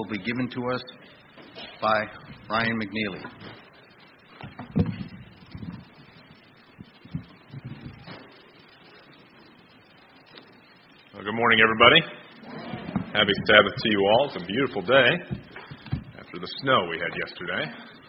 will be given to us by Ryan McNeely. Well, good morning, everybody. Happy Sabbath to you all. It's a beautiful day after the snow we had yesterday.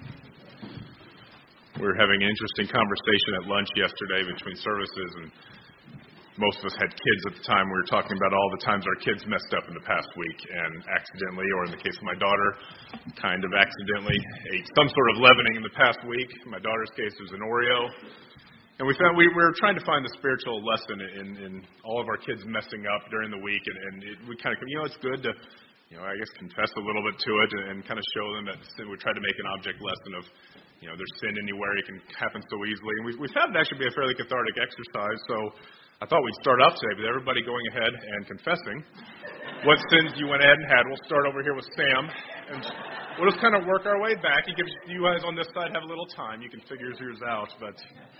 We were having an interesting conversation at lunch yesterday between services, and most of us had kids at the time. We were talking about all the times our kids messed up in the past week and accidentally, or in the case of my daughter, kind of accidentally ate some sort of leavening in the past week. In my daughter's case, it was an Oreo. And we found we were trying to find the spiritual lesson in all of our kids messing up during the week, and we kind of, it's good to, I guess, confess a little bit to it and kind of show them that we try to make an object lesson of, there's sin anywhere. It can happen so easily. And we found it actually be a fairly cathartic exercise. So I thought we'd start off today with everybody going ahead and confessing what sins you went ahead and had. We'll start over here with Sam, and we'll just kind of work our way back. It gives you guys on this side have a little time. You can figure yours out, but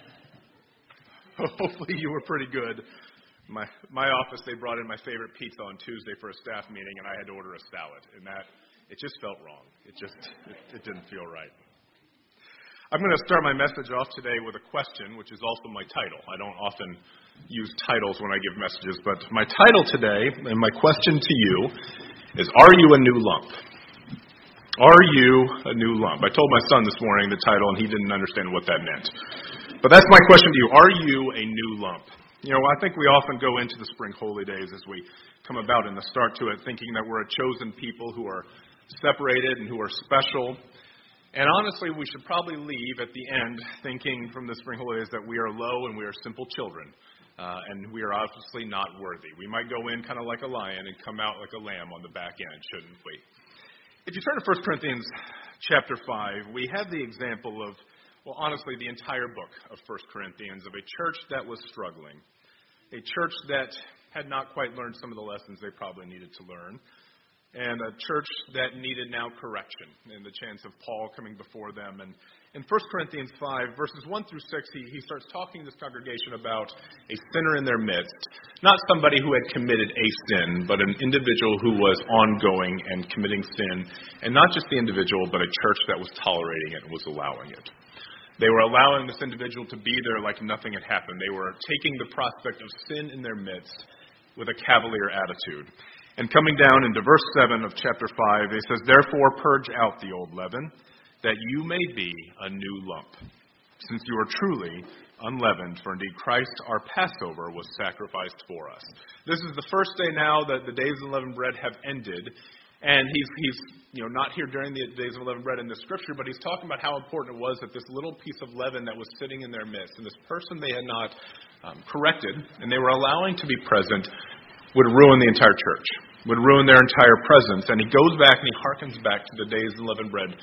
hopefully you were pretty good. My office, they brought in my favorite pizza on Tuesday for a staff meeting, and I had to order a salad, and it just felt wrong. It didn't feel right. I'm going to start my message off today with a question, which is also my title. I don't often use titles when I give messages, but my title today and my question to you is, are you a new lump? Are you a new lump? I told my son this morning the title, and he didn't understand what that meant. But that's my question to you. Are you a new lump? I think we often go into the spring holy days as we come about in the start to it thinking that we're a chosen people who are separated and who are special. And honestly, we should probably leave at the end thinking from the spring holy days that we are low and we are simple children. And we are obviously not worthy. We might go in kind of like a lion and come out like a lamb on the back end, shouldn't we? If you turn to 1 Corinthians chapter 5, we have the example of, honestly, the entire book of 1 Corinthians, of a church that was struggling, a church that had not quite learned some of the lessons they probably needed to learn, and a church that needed now correction and the chance of Paul coming before them. And in 1 Corinthians 5, verses 1 through 6, he starts talking to this congregation about a sinner in their midst, not somebody who had committed a sin, but an individual who was ongoing and committing sin, and not just the individual, but a church that was tolerating it and was allowing it. They were allowing this individual to be there like nothing had happened. They were taking the prospect of sin in their midst with a cavalier attitude. And coming down into verse 7 of chapter 5, it says, "Therefore purge out the old leaven, that you may be a new lump, since you are truly unleavened, for indeed Christ our Passover was sacrificed for us." This is the first day now that the days of unleavened bread have ended. And he's not here during the days of unleavened bread in the scripture, but he's talking about how important it was that this little piece of leaven that was sitting in their midst, and this person they had not corrected, and they were allowing to be present, would ruin the entire church, would ruin their entire presence. And he goes back and he harkens back to the days of unleavened bread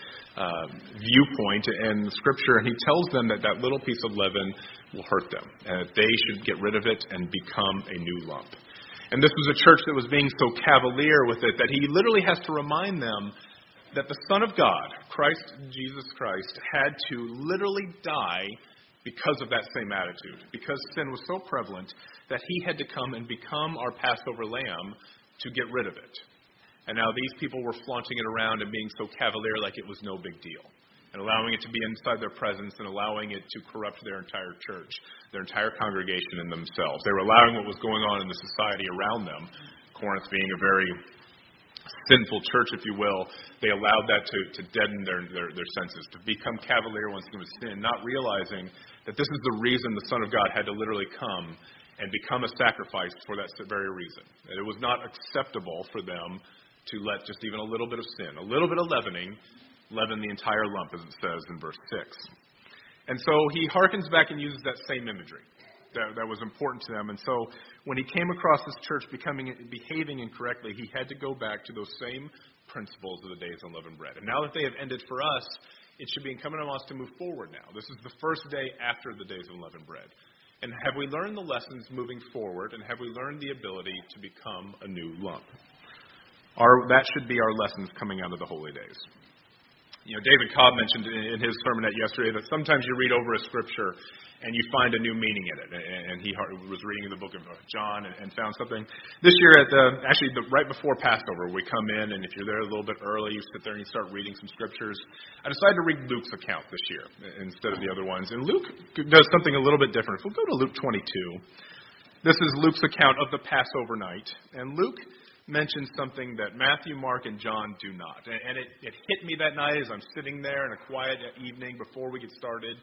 viewpoint in the scripture, and he tells them that that little piece of leaven will hurt them, and that they should get rid of it and become a new lump. And this was a church that was being so cavalier with it that he literally has to remind them that the Son of God, Jesus Christ, had to literally die because of that same attitude, because sin was so prevalent that he had to come and become our Passover lamb to get rid of it. And now these people were flaunting it around and being so cavalier like it was no big deal, and allowing it to be inside their presence and allowing it to corrupt their entire church, their entire congregation and themselves. They were allowing what was going on in the society around them, Corinth being a very sinful church, if you will. They allowed that to deaden their senses, to become cavalier once it was sin, not realizing that this is the reason the Son of God had to literally come and become a sacrifice for that very reason. That it was not acceptable for them to let just even a little bit of sin, a little bit of leavening, leaven the entire lump, as it says in verse 6. And so he harkens back and uses that same imagery that was important to them. And so when he came across this church behaving incorrectly, he had to go back to those same principles of the days of unleavened bread. And now that they have ended for us, it should be incumbent on us to move forward now. This is the first day after the days of unleavened bread. And have we learned the lessons moving forward, and have we learned the ability to become a new lump? That should be our lessons coming out of the holy days. David Cobb mentioned in his sermonette yesterday that sometimes you read over a scripture and you find a new meaning in it. And he was reading the book of John and found something. This year, right before Passover, we come in, and if you're there a little bit early, you sit there and you start reading some scriptures. I decided to read Luke's account this year instead of the other ones. And Luke does something a little bit different. If we'll go to Luke 22, this is Luke's account of the Passover night. And Luke mentions something that Matthew, Mark, and John do not. And it hit me that night as I'm sitting there in a quiet evening before we get started.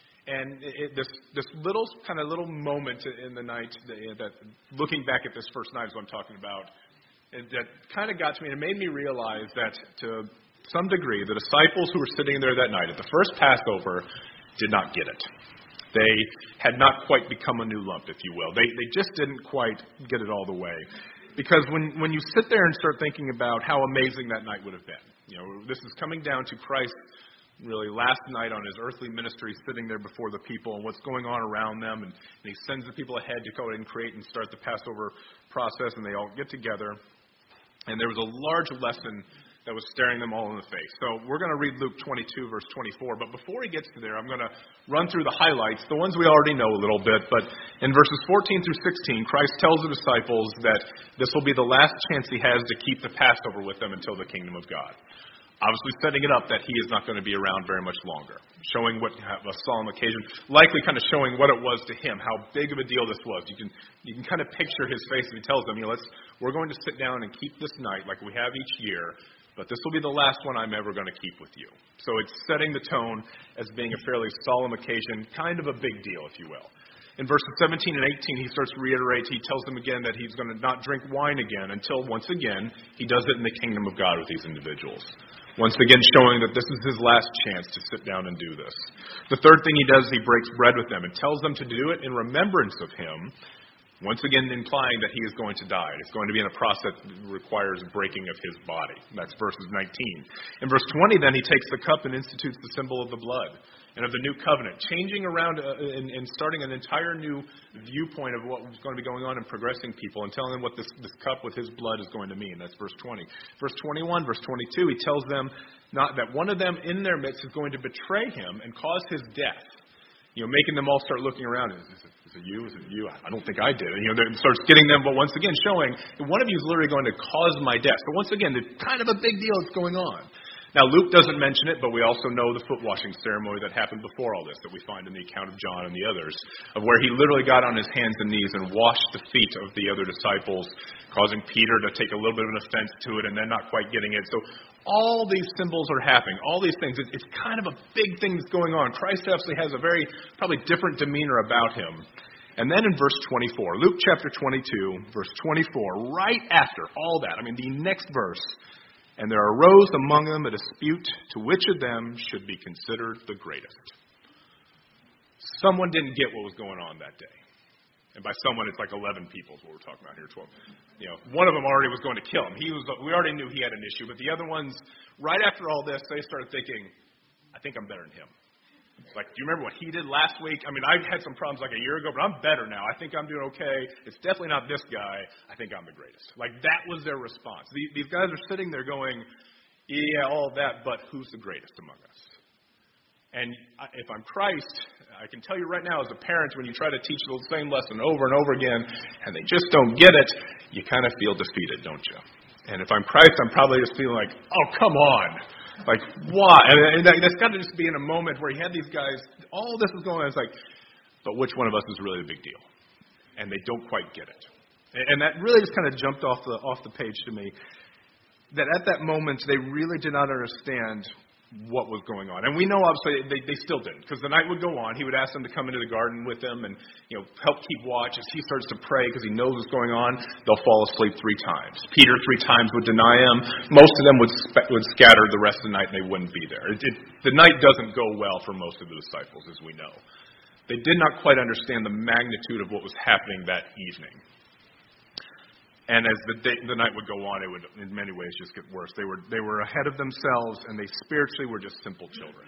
And this little moment in the night that looking back at this first night is what I'm talking about, that kind of got to me, and it made me realize that to some degree the disciples who were sitting there that night at the first Passover did not get it. They had not quite become a new lump, if you will. They just didn't quite get it all the way. Because when you sit there and start thinking about how amazing that night would have been, this is coming down to Christ really last night on his earthly ministry, sitting there before the people and what's going on around them, and he sends the people ahead to go and create and start the Passover process, and they all get together, and there was a large lesson that was staring them all in the face. So we're going to read Luke 22, verse 24, but before he gets to there, I'm going to run through the highlights, the ones we already know a little bit, but in verses 14 through 16, Christ tells the disciples that this will be the last chance he has to keep the Passover with them until the kingdom of God. Obviously setting it up that he is not going to be around very much longer. Showing what a solemn occasion, likely kind of showing what it was to him, how big of a deal this was. You can kind of picture his face as he tells them, we're going to sit down and keep this night like we have each year, but this will be the last one I'm ever going to keep with you. So it's setting the tone as being a fairly solemn occasion, kind of a big deal, if you will. In verses 17 and 18, he starts to reiterate, he tells them again that he's going to not drink wine again until, once again, he does it in the kingdom of God with these individuals. Once again showing that this is his last chance to sit down and do this. The third thing he does, he breaks bread with them and tells them to do it in remembrance of him, once again implying that he is going to die. It's going to be in a process that requires breaking of his body. That's verses 19. In verse 20, then, he takes the cup and institutes the symbol of the blood and of the new covenant, changing around and starting an entire new viewpoint of what was going to be going on and progressing people and telling them what this cup with his blood is going to mean. That's verse 20. Verse 21, verse 22, he tells them not that one of them in their midst is going to betray him and cause his death. Making them all start looking around. Is it you? Is it you? I don't think I did. It starts getting them, but once again showing that one of you is literally going to cause my death. So once again, there's kind of a big deal that's going on. Now, Luke doesn't mention it, but we also know the foot washing ceremony that happened before all this that we find in the account of John and the others, of where he literally got on his hands and knees and washed the feet of the other disciples, causing Peter to take a little bit of an offense to it and then not quite getting it. So all these symbols are happening, all these things. It's kind of a big thing that's going on. Christ actually has a very probably different demeanor about him. And then in verse 24, Luke chapter 22, verse 24, right after all that, the next verse, and there arose among them a dispute to which of them should be considered the greatest. Someone didn't get what was going on that day. And by someone, it's like 11 people is what we're talking about here, 12. One of them already was going to kill him. We already knew he had an issue, but the other ones, right after all this, they started thinking, I think I'm better than him. Like, do you remember what he did last week? I've had some problems like a year ago, but I'm better now. I think I'm doing okay. It's definitely not this guy. I think I'm the greatest. Like, that was their response. These guys are sitting there going, yeah, all of that, but who's the greatest among us? And if I'm Christ, I can tell you right now as a parent, when you try to teach the same lesson over and over again, and they just don't get it, you kind of feel defeated, don't you? And if I'm Christ, I'm probably just feeling like, oh, come on. Like, why? And that's got to just be in a moment where he had these guys, all this is going on. It's like, but which one of us is really the big deal? And they don't quite get it. And that really just kind of jumped off the page to me. That at that moment, they really did not understand what was going on. And we know, obviously, they still didn't. Because the night would go on. He would ask them to come into the garden with him and help keep watch. As he starts to pray because he knows what's going on, they'll fall asleep 3 times. Peter 3 times would deny him. Most of them would scatter the rest of the night and they wouldn't be there. The night doesn't go well for most of the disciples, as we know. They did not quite understand the magnitude of what was happening that evening. And as the night would go on, it would, in many ways, just get worse. They were ahead of themselves, and they spiritually were just simple children.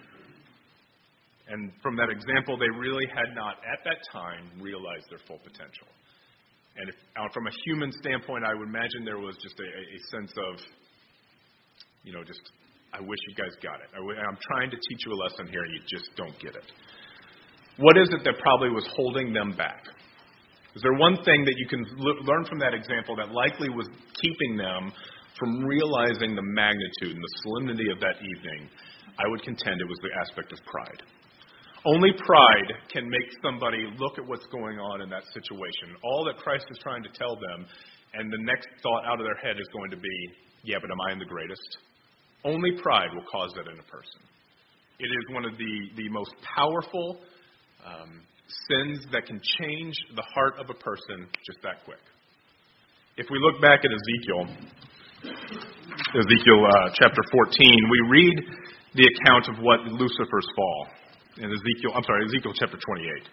And from that example, they really had not, at that time, realized their full potential. And from a human standpoint, I would imagine there was just a sense of, just I wish you guys got it. I'm trying to teach you a lesson here, and you just don't get it. What is it that probably was holding them back? Is there one thing that you can learn from that example that likely was keeping them from realizing the magnitude and the solemnity of that evening? I would contend it was the aspect of pride. Only pride can make somebody look at what's going on in that situation. All that Christ is trying to tell them, and the next thought out of their head is going to be, yeah, but am I the greatest? Only pride will cause that in a person. It is one of the most powerful sins that can change the heart of a person just that quick. If we look back at Ezekiel chapter 14, we read the account of what Lucifer's fall. In Ezekiel chapter 28.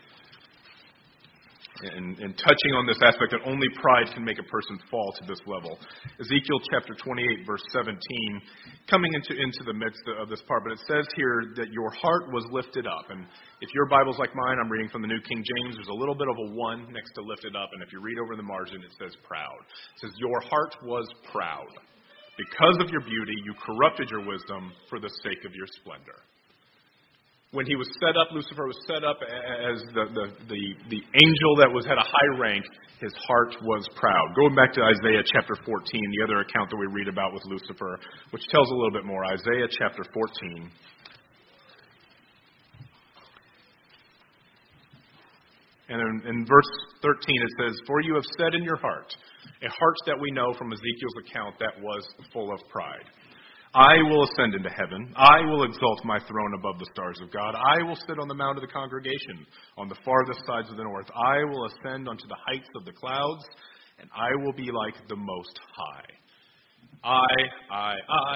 And touching on this aspect that only pride can make a person fall to this level. Ezekiel chapter 28, verse 17, coming into the midst of this part, but it says here that your heart was lifted up. And if your Bible's like mine, I'm reading from the New King James, there's a little bit of a 1 next to lifted up, and if you read over the margin, it says proud. It says, your heart was proud. Because of your beauty, you corrupted your wisdom for the sake of your splendor. When he was set up, Lucifer was set up as the angel that had a high rank, his heart was proud. Going back to Isaiah chapter 14, the other account that we read about with Lucifer, which tells a little bit more. Isaiah chapter 14. And in verse 13 it says, for you have said in your heart, a heart that we know from Ezekiel's account that was full of pride. I will ascend into heaven. I will exalt my throne above the stars of God. I will sit on the mount of the congregation on the farthest sides of the north. I will ascend unto the heights of the clouds, and I will be like the Most High. I.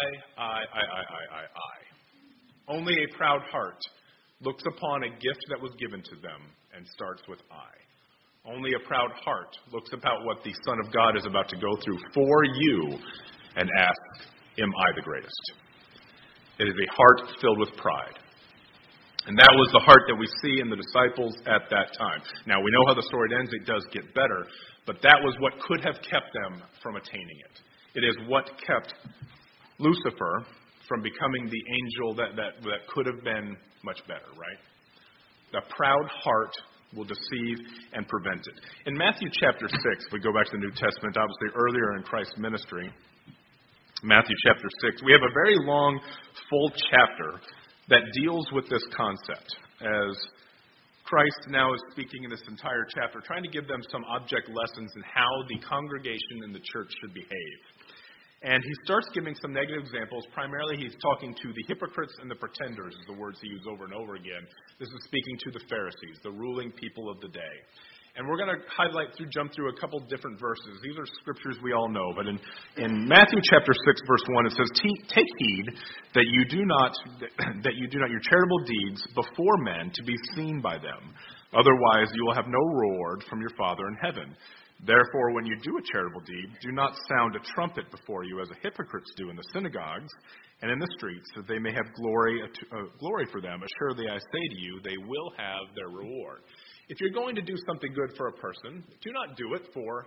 Only a proud heart looks upon a gift that was given to them and starts with I. Only a proud heart looks about what the Son of God is about to go through for you and asks, am I the greatest? It is a heart filled with pride. And that was the heart that we see in the disciples at that time. Now, we know how the story ends. It does get better. But that was what could have kept them from attaining it. It is what kept Lucifer from becoming the angel that could have been much better, right? The proud heart will deceive and prevent it. In Matthew chapter 6, we go back to the New Testament, obviously earlier in Christ's ministry, Matthew chapter 6, we have a very long, full chapter that deals with this concept as Christ now is speaking in this entire chapter, trying to give them some object lessons in how the congregation and the church should behave. And he starts giving some negative examples. Primarily, he's talking to the hypocrites and the pretenders, is the words he uses over and over again. This is speaking to the Pharisees, the ruling people of the day. And we're going to jump through a couple different verses. These are scriptures we all know. But in Matthew chapter 6, verse 1, it says, take heed that you do not your charitable deeds before men to be seen by them. Otherwise, you will have no reward from your Father in heaven. Therefore, when you do a charitable deed, do not sound a trumpet before you as the hypocrites do in the synagogues and in the streets, that they may have glory for them. Assuredly, I say to you, they will have their reward. If you're going to do something good for a person, do it for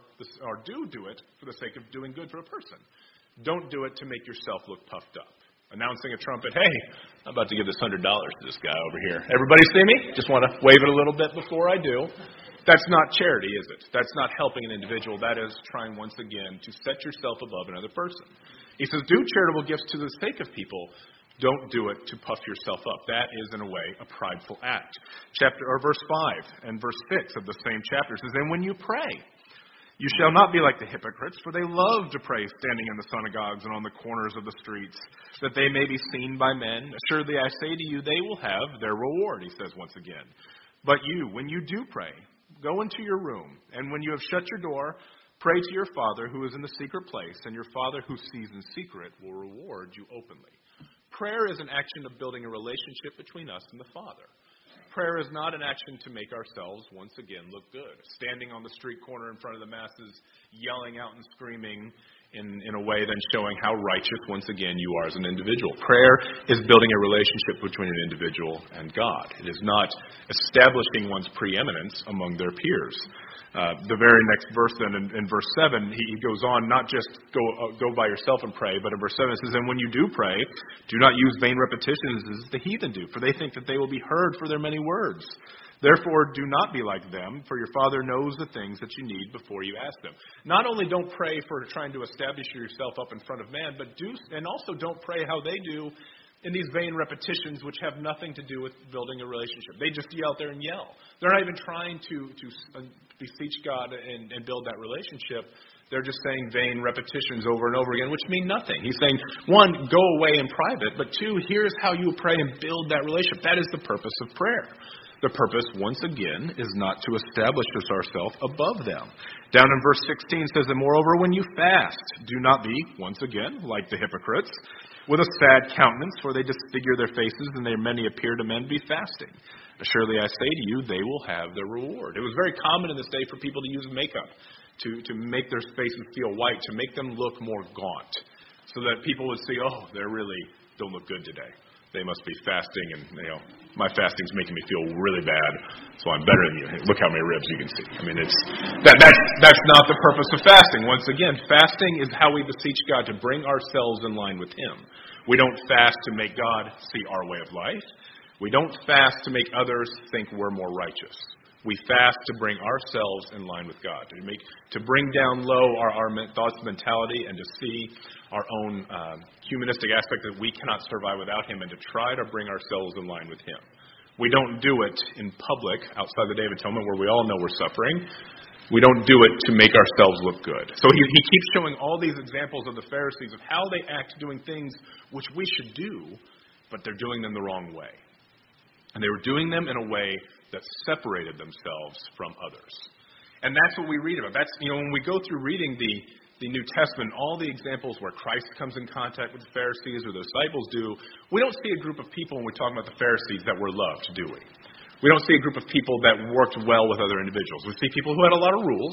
the sake of doing good for a person. Don't do it to make yourself look puffed up. Announcing a trumpet, hey, I'm about to give this $100 to this guy over here. Everybody see me? Just want to wave it a little bit before I do. That's not charity, is it? That's not helping an individual. That is trying once again to set yourself above another person. He says, do charitable gifts to the sake of people. Don't do it to puff yourself up. That is, in a way, a prideful act. Verse 5 and verse 6 of the same chapter says, and when you pray, you shall not be like the hypocrites, for they love to pray standing in the synagogues and on the corners of the streets, that they may be seen by men. Assuredly, I say to you, they will have their reward, he says once again. But you, when you do pray, go into your room, and when you have shut your door, pray to your Father who is in the secret place, and your Father who sees in secret will reward you openly. Prayer is an action of building a relationship between us and the Father. Prayer is not an action to make ourselves, once again, look good. Standing on the street corner in front of the masses, yelling out and screaming, in a way then showing how righteous, once again, you are as an individual. Prayer is building a relationship between an individual and God. It is not establishing one's preeminence among their peers. The very next verse then, in verse 7, he goes on, not just go by yourself and pray, but in verse 7 it says, "And when you do pray, do not use vain repetitions as the heathen do, for they think that they will be heard for their many words. Therefore, do not be like them, for your Father knows the things that you need before you ask them." Not only don't pray for trying to establish yourself up in front of man, but also don't pray how they do in these vain repetitions which have nothing to do with building a relationship. They just yell out there and yell. They're not even trying to beseech God and build that relationship. They're just saying vain repetitions over and over again, which mean nothing. He's saying, one, go away in private, but two, here's how you pray and build that relationship. That is the purpose of prayer. The purpose, once again, is not to establish ourselves above them. Down in verse 16 says, "And moreover, when you fast, do not be," once again, "like the hypocrites, with a sad countenance, for they disfigure their faces, and their many appear to men to be fasting. Surely I say to you, they will have their reward." It was very common in this day for people to use makeup to make their faces feel white, to make them look more gaunt, so that people would see, oh, they really don't look good today. They must be fasting, and my fasting's making me feel really bad, so I'm better than you. Look how many ribs you can see. I mean, that's not the purpose of fasting. Once again, fasting is how we beseech God to bring ourselves in line with Him. We don't fast to make God see our way of life. We don't fast to make others think we're more righteous. We fast to bring ourselves in line with God, to bring down low our thoughts, mentality, and to see our own humanistic aspect that we cannot survive without Him, and to try to bring ourselves in line with Him. We don't do it in public outside the Day of Atonement where we all know we're suffering. We don't do it to make ourselves look good. So he keeps showing all these examples of the Pharisees of how they act doing things which we should do, but they're doing them the wrong way. And they were doing them in a way that separated themselves from others. And that's what we read about. That's, when we go through reading the New Testament, all the examples where Christ comes in contact with the Pharisees or the disciples do, we don't see a group of people when we talk about the Pharisees that were loved, do we? We don't see a group of people that worked well with other individuals. We see people who had a lot of rules,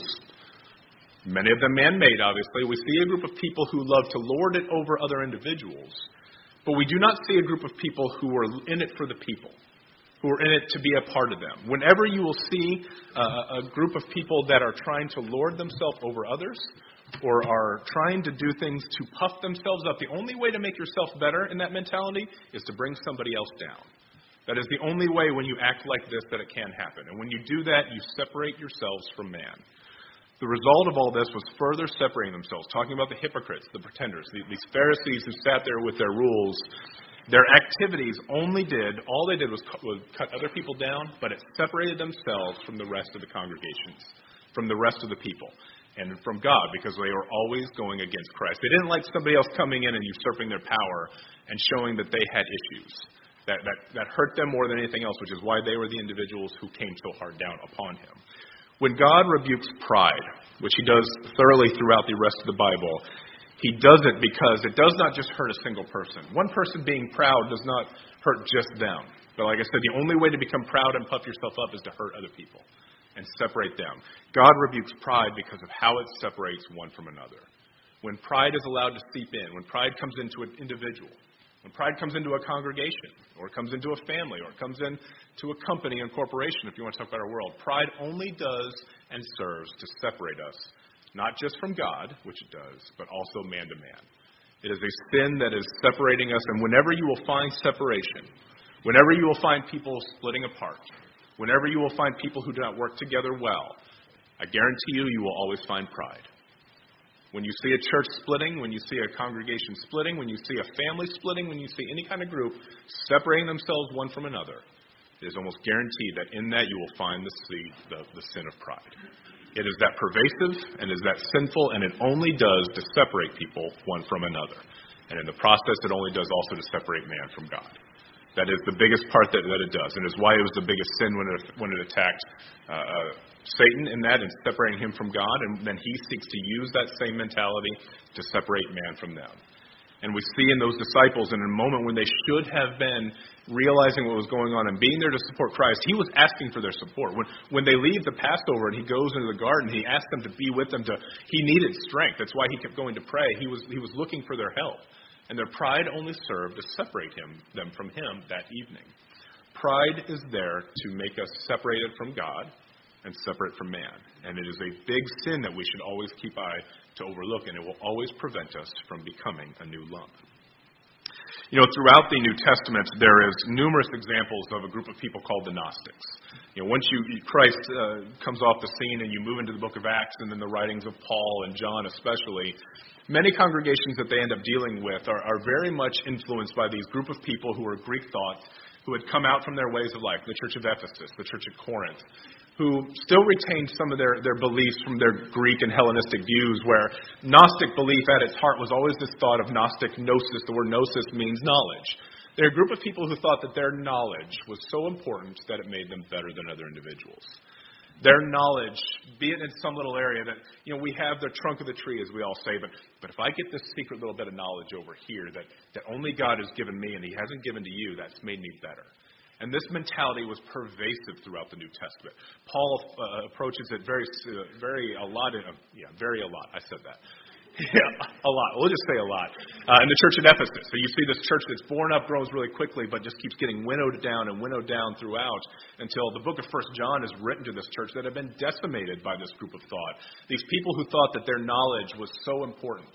many of them man-made, obviously. We see a group of people who love to lord it over other individuals, but we do not see a group of people who were in it for the people, who are in it to be a part of them. Whenever you will see a group of people that are trying to lord themselves over others or are trying to do things to puff themselves up, the only way to make yourself better in that mentality is to bring somebody else down. That is the only way when you act like this that it can happen. And when you do that, you separate yourselves from man. The result of all this was further separating themselves, talking about the hypocrites, the pretenders, these Pharisees who sat there with their rules. Their activities all they did was cut other people down, but it separated themselves from the rest of the congregations, from the rest of the people, and from God, because they were always going against Christ. They didn't like somebody else coming in and usurping their power and showing that they had issues that hurt them more than anything else, which is why they were the individuals who came so hard down upon Him. When God rebukes pride, which He does thoroughly throughout the rest of the Bible, He does it because it does not just hurt a single person. One person being proud does not hurt just them. But like I said, the only way to become proud and puff yourself up is to hurt other people and separate them. God rebukes pride because of how it separates one from another. When pride is allowed to seep in, when pride comes into an individual, when pride comes into a congregation, or it comes into a family, or it comes into a company and corporation, if you want to talk about our world, pride only does and serves to separate us, not just from God, which it does, but also man to man. It is a sin that is separating us, and whenever you will find separation, whenever you will find people splitting apart, whenever you will find people who do not work together well, I guarantee you will always find pride. When you see a church splitting, when you see a congregation splitting, when you see a family splitting, when you see any kind of group separating themselves one from another, it is almost guaranteed that in that you will find the sin of pride. It is that pervasive and is that sinful, and it only does to separate people one from another. And in the process, it only does also to separate man from God. That is the biggest part that it does, and is why it was the biggest sin when it attacked Satan in that and separating him from God, and then he seeks to use that same mentality to separate man from them. And we see in those disciples, in a moment when they should have been realizing what was going on and being there to support Christ, he was asking for their support. When they leave the Passover and he goes into the garden, he asked them to be with them. He needed strength. That's why he kept going to pray. He was looking for their help. And their pride only served to separate them from him that evening. Pride is there to make us separated from God and separate from man. And it is a big sin that we should always keep eye to overlook, and it will always prevent us from becoming a new lump. Throughout the New Testament, there is numerous examples of a group of people called the Gnostics. Once Christ comes off the scene and you move into the book of Acts and then the writings of Paul and John especially, many congregations that they end up dealing with are very much influenced by these group of people who are Greek thought, who had come out from their ways of life, the church of Ephesus, the church of Corinth, who still retained some of their beliefs from their Greek and Hellenistic views, where Gnostic belief at its heart was always this thought of Gnostic gnosis. The word gnosis means knowledge. They're a group of people who thought that their knowledge was so important that it made them better than other individuals. Their knowledge, be it in some little area that, we have the trunk of the tree, as we all say, but if I get this secret little bit of knowledge over here that only God has given me and he hasn't given to you, that's made me better. And this mentality was pervasive throughout the New Testament. Paul approaches it very a lot. I said that. A lot. We'll just say a lot. In the church at Ephesus. So you see this church that's born up, grows really quickly, but just keeps getting winnowed down throughout until the book of 1 John is written to this church that had been decimated by this group of thought. These people who thought that their knowledge was so important.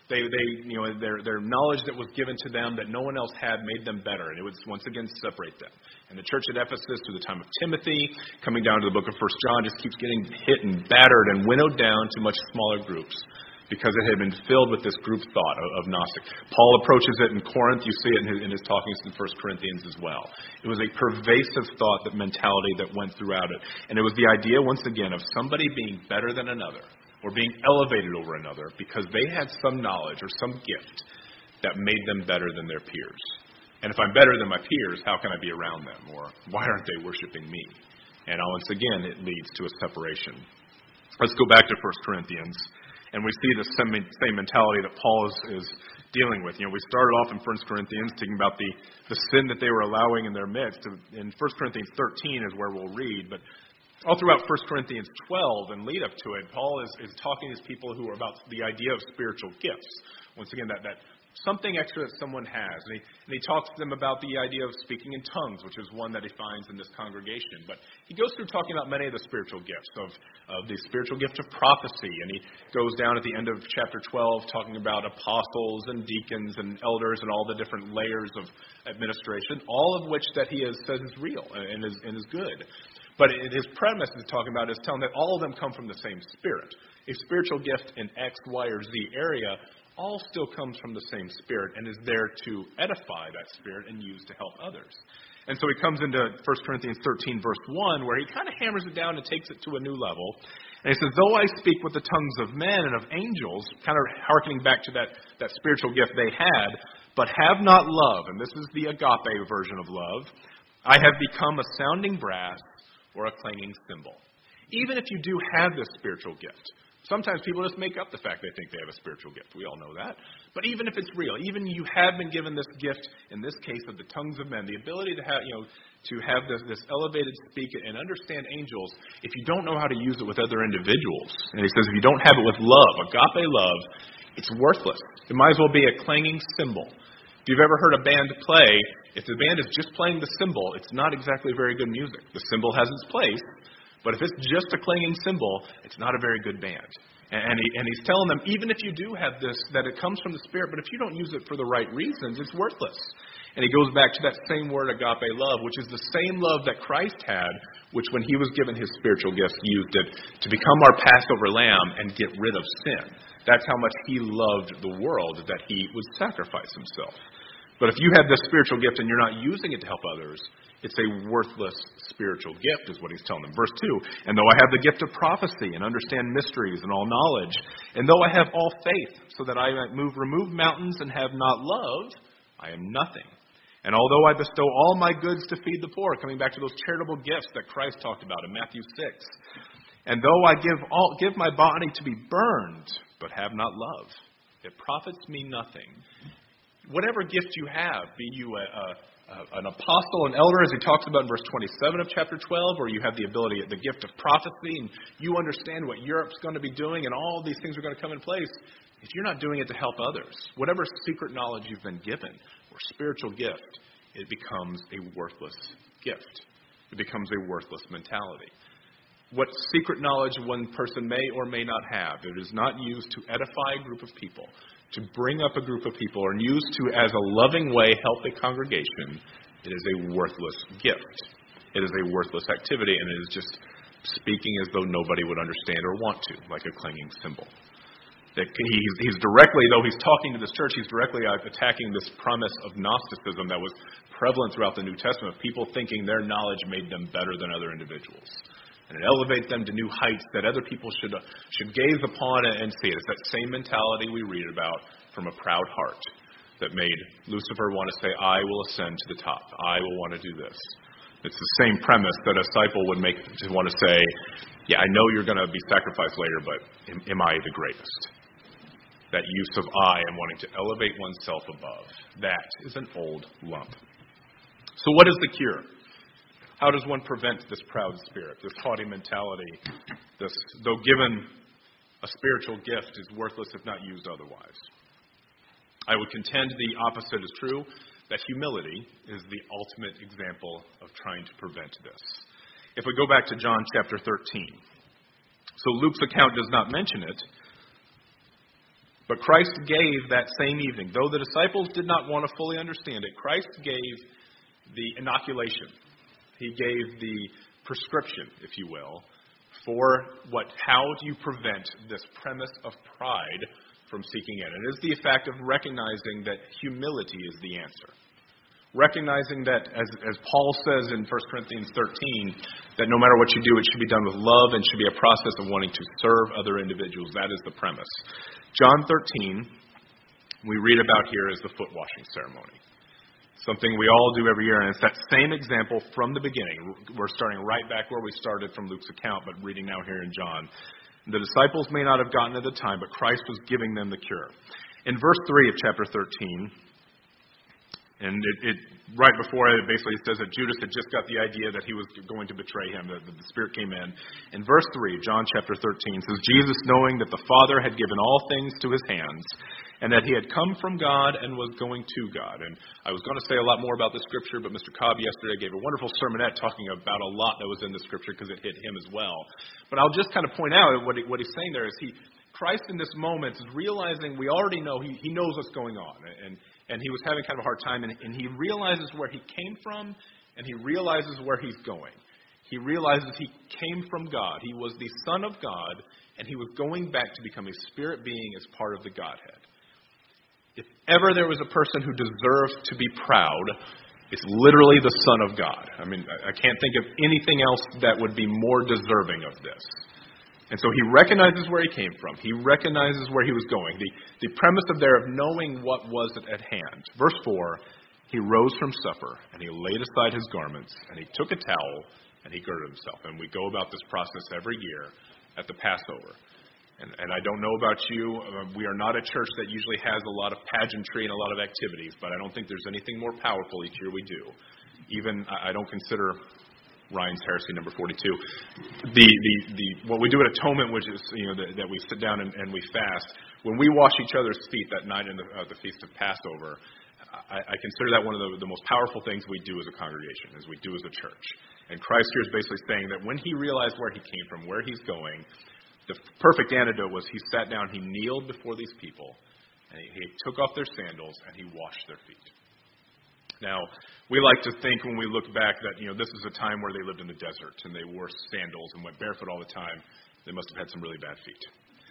Their knowledge that was given to them that no one else had made them better, and it would once again separate them. And the church at Ephesus, through the time of Timothy, coming down to the book of 1 John, just keeps getting hit and battered and winnowed down to much smaller groups because it had been filled with this group thought of Gnostic. Paul approaches it in Corinth. You see it in his talkings in 1 Corinthians as well. It was a pervasive thought, that mentality that went throughout it. And it was the idea, once again, of somebody being better than another, or being elevated over another because they had some knowledge or some gift that made them better than their peers. And if I'm better than my peers, how can I be around them? Or why aren't they worshiping me? And once again, it leads to a separation. Let's go back to 1 Corinthians, and we see the same mentality that Paul is dealing with. We started off in 1 Corinthians talking about the sin that they were allowing in their midst. In 1 Corinthians 13 is where we'll read, but all throughout 1 Corinthians 12 and lead up to it, Paul is talking to these people who are about the idea of spiritual gifts. Once again, that something extra that someone has. And he talks to them about the idea of speaking in tongues, which is one that he finds in this congregation. But he goes through talking about many of the spiritual gifts, of the spiritual gift of prophecy. And he goes down at the end of chapter 12 talking about apostles and deacons and elders and all the different layers of administration, all of which that he says is real and is good. But his premise is talking about is telling that all of them come from the same Spirit. A spiritual gift in X, Y, or Z area all still comes from the same Spirit and is there to edify that Spirit and use to help others. And so he comes into 1 Corinthians 13, verse 1, where he kind of hammers it down and takes it to a new level. And he says, though I speak with the tongues of men and of angels, kind of hearkening back to that spiritual gift they had, but have not love, and this is the agape version of love, I have become a sounding brass or a clanging cymbal. Even if you do have this spiritual gift, sometimes people just make up the fact they think they have a spiritual gift. We all know that. But even if it's real, even you have been given this gift, in this case of the tongues of men, the ability to have this elevated speak and understand angels, if you don't know how to use it with other individuals, and he says if you don't have it with love, agape love, it's worthless. It might as well be a clanging cymbal. If you've ever heard a band play, if the band is just playing the cymbal, it's not exactly very good music. The cymbal has its place, but if it's just a clanging cymbal, it's not a very good band. And he's telling them, even if you do have this, that it comes from the Spirit, but if you don't use it for the right reasons, it's worthless. And he goes back to that same word, agape love, which is the same love that Christ had, which when he was given his spiritual gifts, used it to become our Passover lamb and get rid of sin. That's how much he loved the world, that he would sacrifice himself. But if you have this spiritual gift and you're not using it to help others, it's a worthless spiritual gift, is what he's telling them. Verse 2, and though I have the gift of prophecy and understand mysteries and all knowledge, and though I have all faith so that I might remove mountains and have not love, I am nothing. And although I bestow all my goods to feed the poor, coming back to those charitable gifts that Christ talked about in Matthew 6, and though I give my body to be burned, but have not love, it profits me nothing. Whatever gift you have, be you an apostle, an elder, as he talks about in verse 27 of chapter 12, or you have the ability, the gift of prophecy, and you understand what Europe's going to be doing, and all these things are going to come in place. If you're not doing it to help others, whatever secret knowledge you've been given or spiritual gift, it becomes a worthless gift. It becomes a worthless mentality. What secret knowledge one person may or may not have, it is not used to edify a group of people, to bring up a group of people, or used to, as a loving way, help a congregation, it is a worthless gift. It is a worthless activity, and it is just speaking as though nobody would understand or want to, like a clanging cymbal. That he's directly, though he's talking to this church, he's directly attacking this premise of Gnosticism that was prevalent throughout the New Testament, of people thinking their knowledge made them better than other individuals. And it elevates them to new heights that other people should gaze upon and see it. It's that same mentality we read about from a proud heart that made Lucifer want to say, I will ascend to the top. I will want to do this. It's the same premise that a disciple would make to want to say, yeah, I know you're going to be sacrificed later, but am I the greatest? That use of I and wanting to elevate oneself above. That is an old lump. So what is the cure? How does one prevent this proud spirit, this haughty mentality, this, though given a spiritual gift, is worthless if not used otherwise? I would contend the opposite is true, that humility is the ultimate example of trying to prevent this. If we go back to John chapter 13. So Luke's account does not mention it, but Christ gave that same evening. Though the disciples did not want to fully understand it, Christ gave the inoculation. He gave the prescription, if you will, for how do you prevent this premise of pride from seeking in. It is the fact of recognizing that humility is the answer. Recognizing that, as Paul says in 1 Corinthians 13, that no matter what you do, it should be done with love and should be a process of wanting to serve other individuals. That is the premise. John 13, we read about here is the foot washing ceremony. Something we all do every year, and it's that same example from the beginning. We're starting right back where we started from Luke's account, but reading now here in John. The disciples may not have gotten it at the time, but Christ was giving them the cure. In verse 3 of chapter 13, and right before it basically says that Judas had just got the idea that he was going to betray him, that the Spirit came in. In verse 3, John chapter 13, says, Jesus, knowing that the Father had given all things to his hands, and that he had come from God and was going to God. And I was going to say a lot more about the Scripture, but Mr. Cobb yesterday gave a wonderful sermonette talking about a lot that was in the Scripture because it hit him as well. But I'll just kind of point out what he's saying there is Christ in this moment is realizing we already know he knows what's going on. And he was having kind of a hard time, and he realizes where he came from, and he realizes where he's going. He realizes he came from God. He was the Son of God, and he was going back to become a spirit being as part of the Godhead. If ever there was a person who deserved to be proud, it's literally the Son of God. I mean, I can't think of anything else that would be more deserving of this. And so he recognizes where he came from. He recognizes where he was going. The premise of knowing what was at hand. Verse 4, he rose from supper, and he laid aside his garments, and he took a towel, and he girded himself. And we go about this process every year at the Passover. And I don't know about you, we are not a church that usually has a lot of pageantry and a lot of activities, but I don't think there's anything more powerful each year we do. Even, I don't consider Ryan's heresy number 42. What we do at Atonement, which is that we sit down and we fast. When we wash each other's feet that night in the Feast of Passover, I consider that one of the most powerful things we do as a congregation, as we do as a church. And Christ here is basically saying that when he realized where he came from, where he's going, the perfect antidote was he sat down, he kneeled before these people, and he took off their sandals and he washed their feet. Now, we like to think when we look back that, this is a time where they lived in the desert and they wore sandals and went barefoot all the time. They must have had some really bad feet.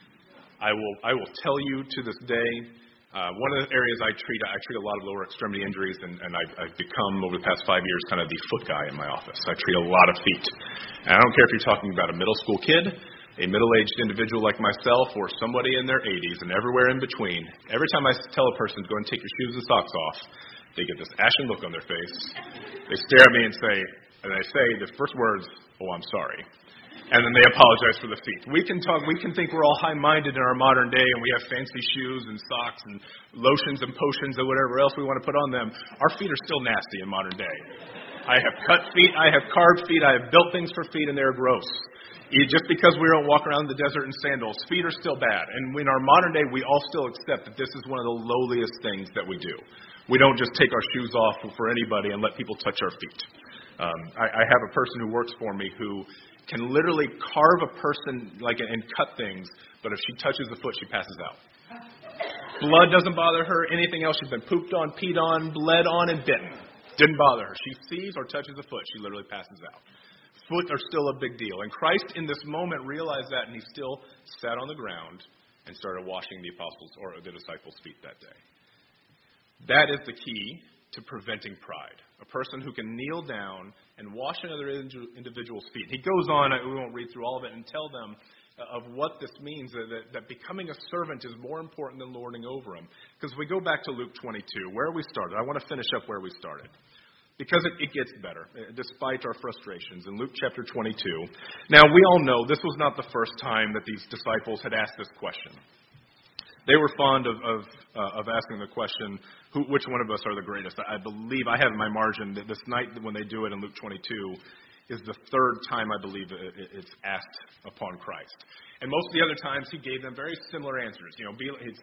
I will tell you to this day, one of the areas I treat a lot of lower extremity injuries, and I've become, over the past 5 years, kind of the foot guy in my office. I treat a lot of feet. And I don't care if you're talking about a middle school kid, a middle-aged individual like myself, or somebody in their 80s, and everywhere in between. Every time I tell a person, go and take your shoes and socks off, they get this ashen look on their face. They stare at me and I say the first words, oh, I'm sorry. And then they apologize for the feet. We can think we're all high-minded in our modern day and we have fancy shoes and socks and lotions and potions and whatever else we want to put on them. Our feet are still nasty in modern day. I have cut feet, I have carved feet, I have built things for feet and they're gross. Just because we don't walk around the desert in sandals, feet are still bad. And in our modern day, we all still accept that this is one of the lowliest things that we do. We don't just take our shoes off for anybody and let people touch our feet. I have a person who works for me who can literally carve a person and cut things, but if she touches the foot, she passes out. Blood doesn't bother her, anything else. She's been pooped on, peed on, bled on, and bitten. Didn't bother her. She sees or touches a foot, she literally passes out. Foot are still a big deal. And Christ in this moment realized that, and he still sat on the ground and started washing the apostles' or the disciples' feet that day. That is the key to preventing pride. A person who can kneel down and wash another individual's feet. He goes on, we won't read through all of it, and tell them of what this means, that becoming a servant is more important than lording over him. Because if we go back to Luke 22, where we started, I want to finish up where we started. Because it gets better, despite our frustrations. In Luke chapter 22. Now, we all know this was not the first time that these disciples had asked this question. They were fond of asking the question, which one of us are the greatest? I believe, I have in my margin that this night when they do it in Luke 22 is the third time I believe it's asked upon Christ. And most of the other times he gave them very similar answers. In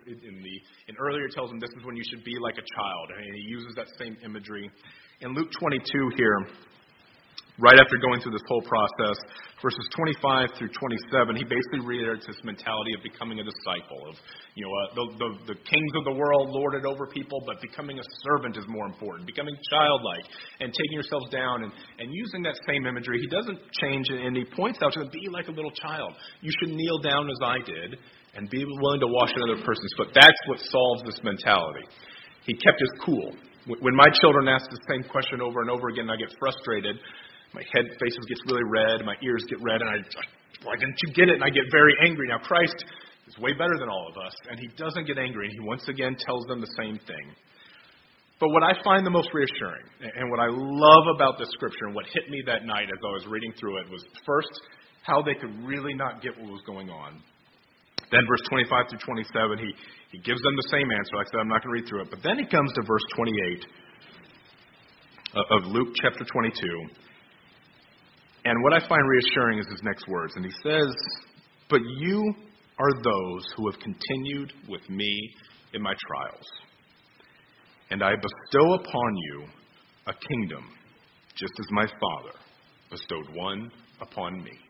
earlier it tells them this is when you should be like a child. And he uses that same imagery. In Luke 22 here, right after going through this whole process, verses 25 through 27, he basically reiterates this mentality of becoming a disciple. Of, the kings of the world lord it over people, but becoming a servant is more important. Becoming childlike and taking yourselves down and using that same imagery. He doesn't change it, and he points out to them, be like a little child. You should kneel down as I did and be willing to wash another person's foot. That's what solves this mentality. He kept his cool. When my children ask the same question over and over again, I get frustrated. My face gets really red, my ears get red, and why didn't you get it? And I get very angry. Now, Christ is way better than all of us, and he doesn't get angry, and he once again tells them the same thing. But what I find the most reassuring, and what I love about this scripture, and what hit me that night as I was reading through it, was first, how they could really not get what was going on. Then verse 25 through 27, he gives them the same answer. Like I said, I'm not going to read through it. But then he comes to verse 28 of Luke chapter 22. And what I find reassuring is his next words. And he says, but you are those who have continued with me in my trials. And I bestow upon you a kingdom, just as my Father bestowed one upon me.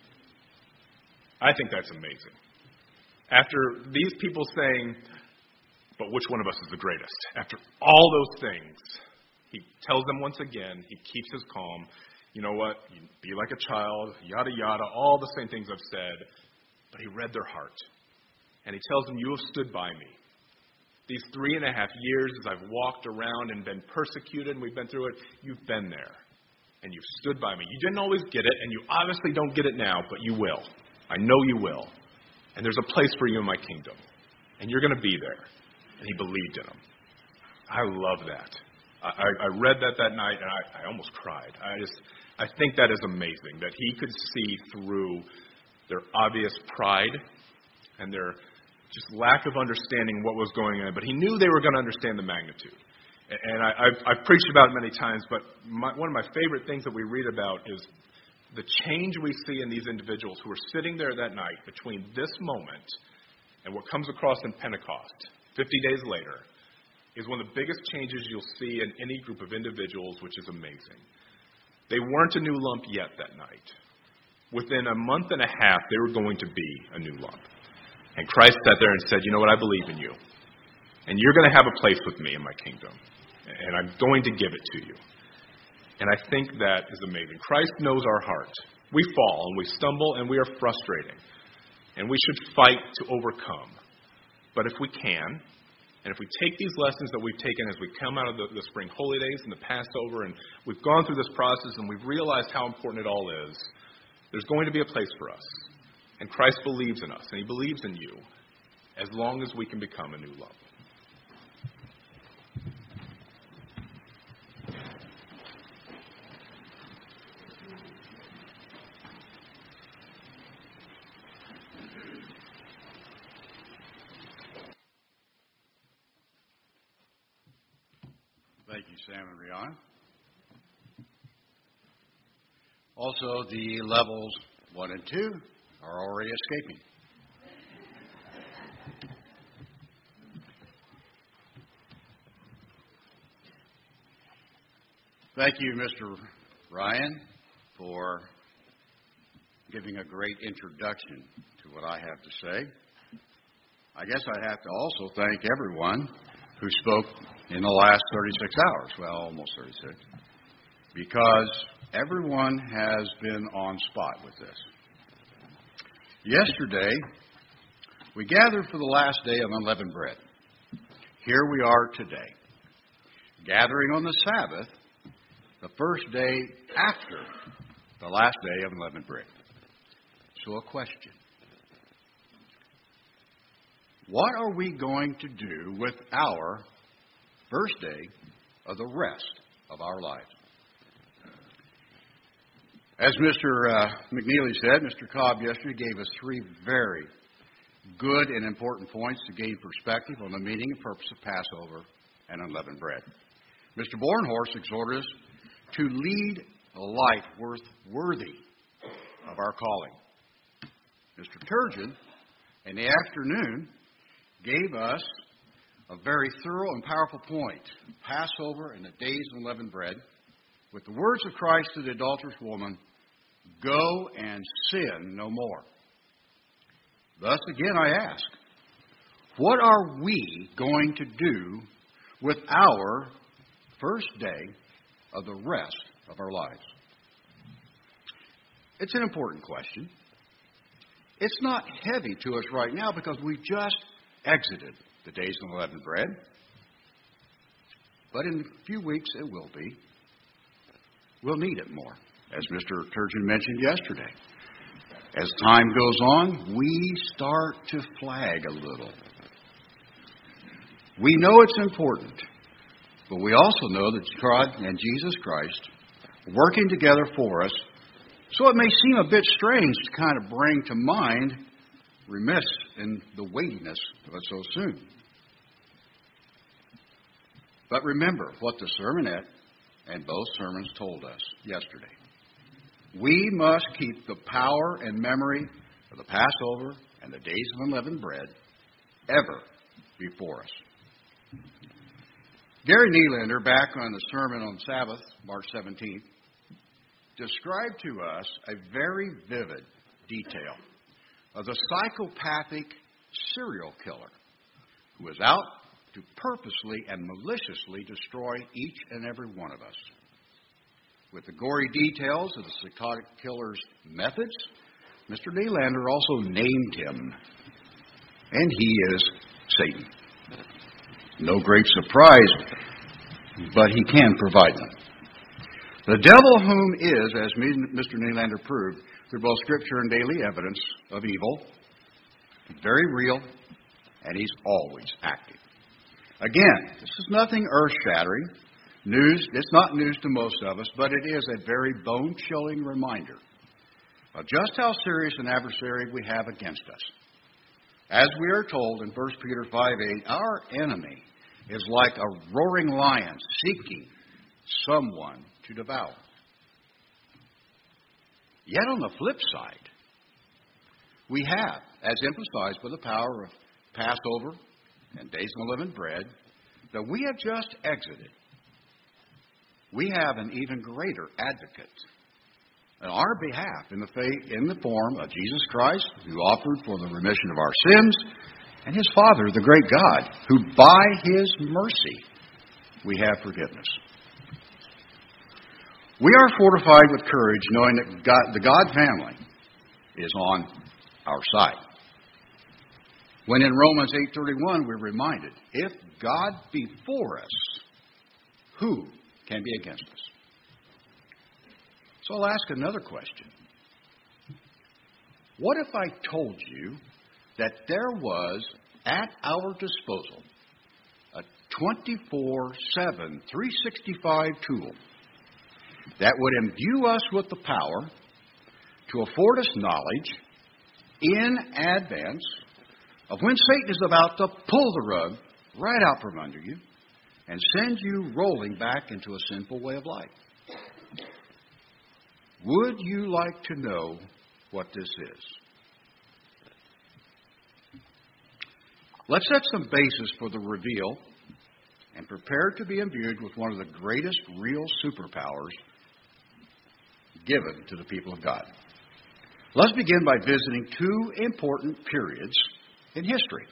I think that's amazing. After these people saying, but which one of us is the greatest? After all those things, he tells them once again, he keeps his calm. You know what? You be like a child, yada, yada, all the same things I've said. But he read their heart. And he tells them, you have stood by me. These 3.5 years as I've walked around and been persecuted, and we've been through it, you've been there. And you've stood by me. You didn't always get it, and you obviously don't get it now, but you will. I know you will. And there's a place for you in my kingdom. And you're going to be there. And he believed in him. I love that. I read that night, and I almost cried. I think that is amazing, that he could see through their obvious pride and their just lack of understanding what was going on. But he knew they were going to understand the magnitude. And I've preached about it many times, but one of my favorite things that we read about is the change we see in these individuals who are sitting there that night between this moment and what comes across in Pentecost, 50 days later, is one of the biggest changes you'll see in any group of individuals, which is amazing. They weren't a new lump yet that night. Within a month and a half, they were going to be a new lump. And Christ sat there and said, you know what, I believe in you. And you're going to have a place with me in my kingdom. And I'm going to give it to you. And I think that is amazing. Christ knows our heart. We fall and we stumble and we are frustrating. And we should fight to overcome. But if we can, and if we take these lessons that we've taken as we come out of the spring holy days and the Passover, and we've gone through this process and we've realized how important it all is, there's going to be a place for us. And Christ believes in us, and he believes in you, as long as we can become a new lump. Thank you, Sam and Rihanna. Also, the levels 1 and 2 are already escaping. Thank you, Mr. Ryan, for giving a great introduction to what I have to say. I guess I have to also thank everyone who spoke in the last 36 hours, well, almost 36, because everyone has been on spot with this. Yesterday, we gathered for the last day of unleavened bread. Here we are today, gathering on the Sabbath, the first day after the last day of unleavened bread. So a question. What are we going to do with our first day of the rest of our lives? As Mr. McNeely said, Mr. Cobb yesterday gave us 3 very good and important points to gain perspective on the meaning and purpose of Passover and unleavened bread. Mr. Bornhorst exhorted us to lead a life worthy of our calling. Mr. Turgeon, in the afternoon, gave us a very thorough and powerful point, Passover and the days of unleavened bread, with the words of Christ to the adulterous woman, "Go and sin no more." Thus, again, I ask, what are we going to do with our first day of the rest of our lives? It's an important question. It's not heavy to us right now because we just exited the days of unleavened bread. But in a few weeks it will be. We'll need it more, as Mr. Turgeon mentioned yesterday. As time goes on, we start to flag a little. We know it's important, but we also know that God and Jesus Christ are working together for us, so it may seem a bit strange to kind of bring to mind remiss in the weightiness of it so soon. But remember what the sermonette and both sermons told us yesterday. We must keep the power and memory of the Passover and the days of unleavened bread ever before us. Gary Nylander, back on the sermon on Sabbath, March 17th, described to us a very vivid detail of the psychopathic serial killer who is out to purposely and maliciously destroy each and every one of us. With the gory details of the psychotic killer's methods, Mr. Nylander also named him, and he is Satan. No great surprise, but he can provide them. The devil, whom is, as Mr. Nylander proved, through both Scripture and daily evidence of evil, very real, and he's always active. Again, this is nothing earth-shattering. News. It's not news to most of us, but it is a very bone-chilling reminder of just how serious an adversary we have against us. As we are told in 1 Peter 5:8, our enemy is like a roaring lion seeking someone to devour. Yet on the flip side, we have, as emphasized by the power of Passover and days of unleavened bread, that we have just exited. We have an even greater advocate on our behalf in the form of Jesus Christ, who offered for the remission of our sins, and his Father, the great God, who by his mercy we have forgiveness. We are fortified with courage knowing that the God family is on our side. When in Romans 8:31 we're reminded, if God be for us, who can be against us? So I'll ask another question. What if I told you that there was at our disposal a 24/7, 365 tool that would imbue us with the power to afford us knowledge in advance of when Satan is about to pull the rug right out from under you and send you rolling back into a sinful way of life. Would you like to know what this is? Let's set some basis for the reveal and prepare to be imbued with one of the greatest real superpowers given to the people of God. Let's begin by visiting two important periods in history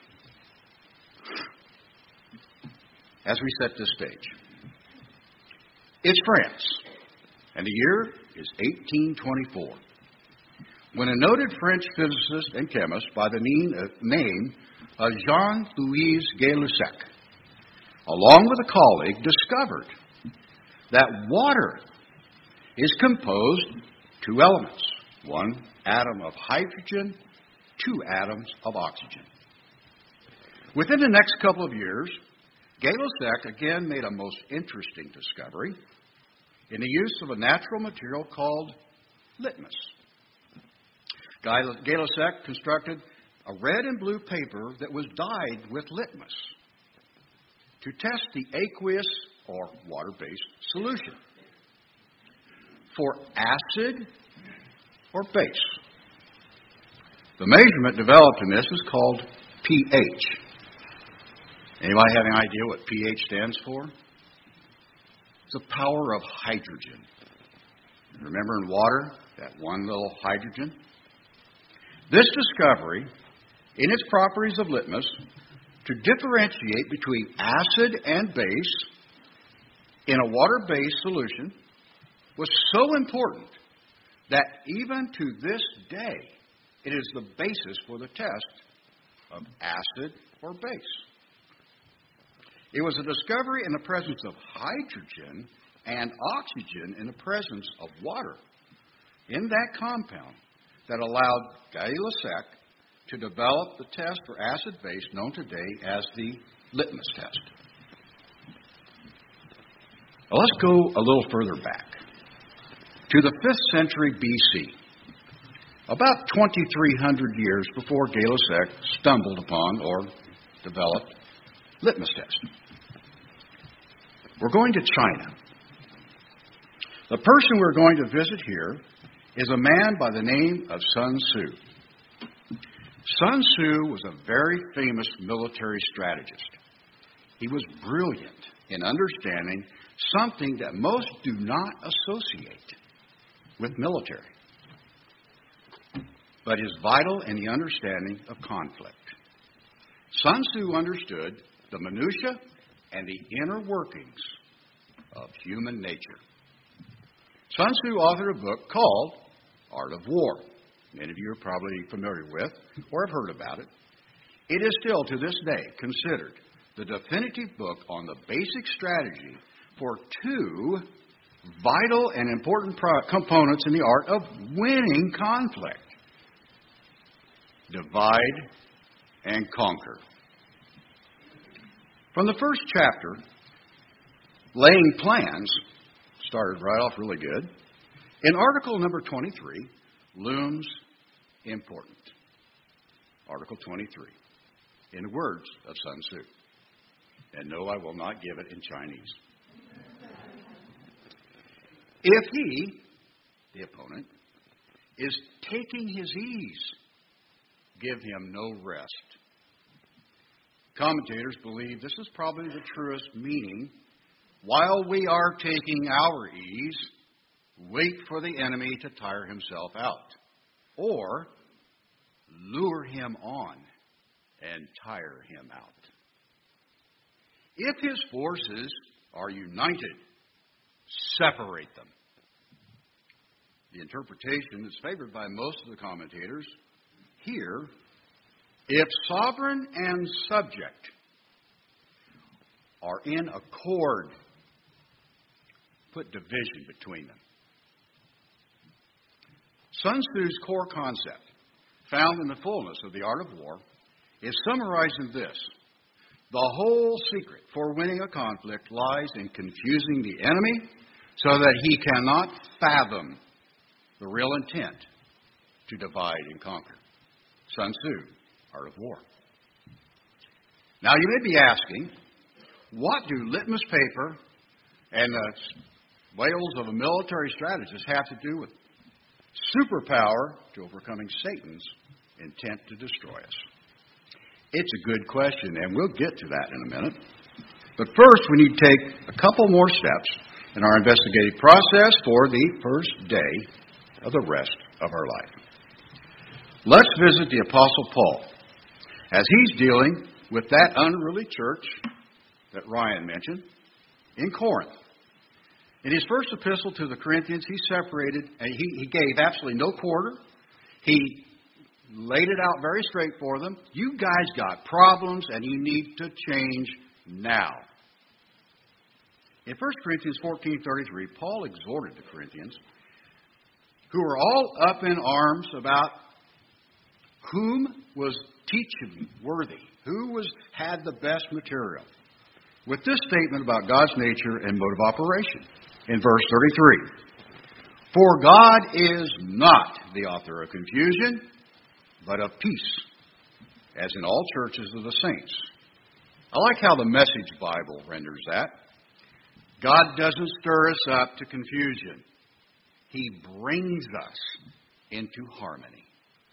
as we set this stage. It's France, and the year is 1824, when a noted French physicist and chemist by the name of Jean-Louis Gay-Lussac, along with a colleague, discovered that water is composed of two elements, one atom of hydrogen, two atoms of oxygen. Within the next couple of years, Gay-Lussac again made a most interesting discovery in the use of a natural material called litmus. Gay-Lussac constructed a red and blue paper that was dyed with litmus to test the aqueous or water-based solution for acid or base. The measurement developed in this is called pH. Anybody have any idea what pH stands for? It's the power of hydrogen. Remember in water, that one little hydrogen? This discovery, in its properties of litmus, to differentiate between acid and base in a water-based solution, was so important that even to this day, it is the basis for the test of acid or base. It was a discovery in the presence of hydrogen and oxygen in the presence of water in that compound that allowed Gay-Lussac to develop the test for acid-base known today as the litmus test. Now let's go a little further back to the 5th century BC, about 2,300 years before Gay-Lussac stumbled upon or developed litmus test. We're going to China. The person we're going to visit here is a man by the name of Sun Tzu. Sun Tzu was a very famous military strategist. He was brilliant in understanding something that most do not associate with military, but is vital in the understanding of conflict. Sun Tzu understood the minutiae and the inner workings of human nature. Sun Tzu authored a book called Art of War. Many of you are probably familiar with or have heard about it. It is still to this day considered the definitive book on the basic strategy for two vital and important components in the art of winning conflict: divide and conquer. From the first chapter, laying plans, started right off really good. In article number 23, looms important. Article 23, in the words of Sun Tzu. And no, I will not give it in Chinese. If he, the opponent, is taking his ease, give him no rest. Commentators believe this is probably the truest meaning. While we are taking our ease, wait for the enemy to tire himself out, or lure him on and tire him out. If his forces are united, separate them. The interpretation is favored by most of the commentators here. If sovereign and subject are in accord, put division between them. Sun Tzu's core concept, found in the fullness of the Art of War, is summarized in this: the whole secret for winning a conflict lies in confusing the enemy so that he cannot fathom the real intent to divide and conquer. Sun Tzu, Art of War. Now you may be asking, What do litmus paper and the whales of a military strategist have to do with superpower to overcoming Satan's intent to destroy us? It's a good question, and we'll get to that in a minute. But first, we need to take a couple more steps in our investigative process for the first day of the rest of our life. Let's visit the Apostle Paul as he's dealing with that unruly church that Ryan mentioned in Corinth. In his first epistle to the Corinthians, he gave absolutely no quarter. He laid it out very straight for them. You guys got problems and you need to change now. In 1 Corinthians 14:33, Paul exhorted the Corinthians, who were all up in arms about whom was teaching worthy, who had the best material, with this statement about God's nature and mode of operation. In verse 33, for God is not the author of confusion, but of peace, as in all churches of the saints. I like how the Message Bible renders that. God doesn't stir us up to confusion. He brings us into harmony.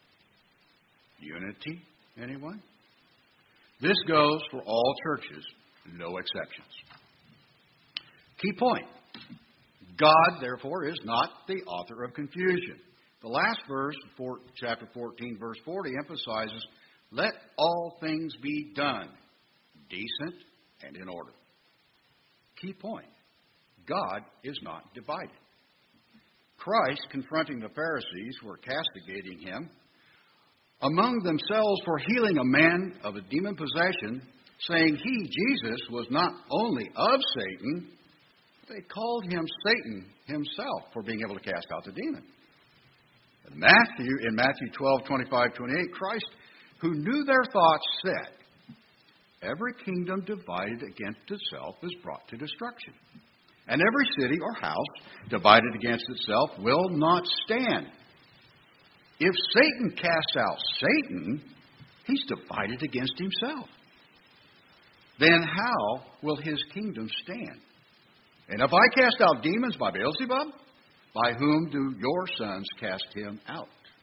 Unity, anyone? This goes for all churches, no exceptions. Key point. God, therefore, is not the author of confusion. The last verse, chapter 14, verse 40, emphasizes, let all things be done, decent and in order. Key point. God is not divided. Christ, confronting the Pharisees who were castigating him, among themselves for healing a man of a demon possession, saying he, Jesus, was not only of Satan, they called him Satan himself for being able to cast out the demon. In Matthew 12:25-28, Christ, who knew their thoughts, said, every kingdom divided against itself is brought to destruction. And every city or house divided against itself will not stand. If Satan casts out Satan, he's divided against himself. Then how will his kingdom stand? And if I cast out demons by Beelzebub, by whom do your sons cast him out?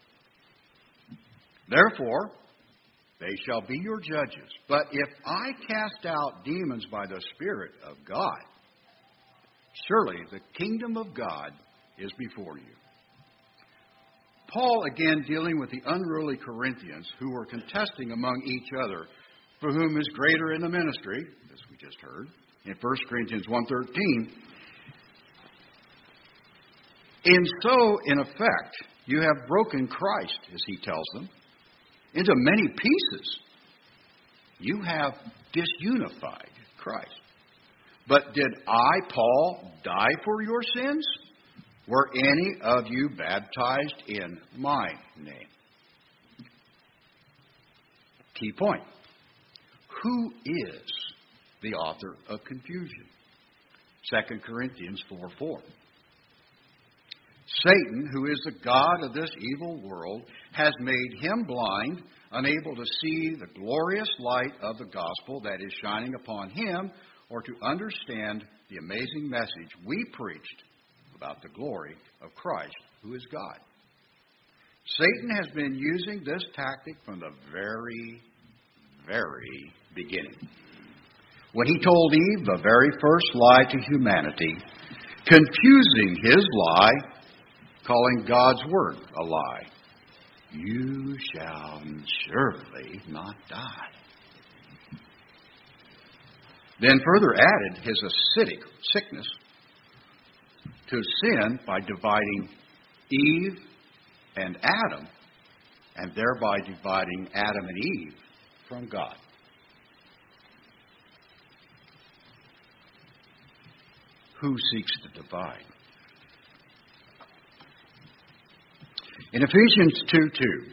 Therefore, they shall be your judges. But if I cast out demons by the Spirit of God, surely the kingdom of God is before you. Paul, again, dealing with the unruly Corinthians who were contesting among each other for whom is greater in the ministry, as we just heard, in 1 Corinthians 1:13. And so, in effect, you have broken Christ, as he tells them, into many pieces. You have disunified Christ. But did I, Paul, die for your sins? Were any of you baptized in my name? Key point. Who is the author of confusion? 2 Corinthians 4:4. Satan, who is the god of this evil world, has made him blind, unable to see the glorious light of the gospel that is shining upon him, or to understand the amazing message we preached about the glory of Christ, who is God. Satan has been using this tactic from the very, very beginning. When he told Eve the very first lie to humanity, confusing his lie, calling God's word a lie. You shall surely not die. Then further added his acidic sickness to sin by dividing Eve and Adam, and thereby dividing Adam and Eve from God. Who seeks to divide? In Ephesians 2:2,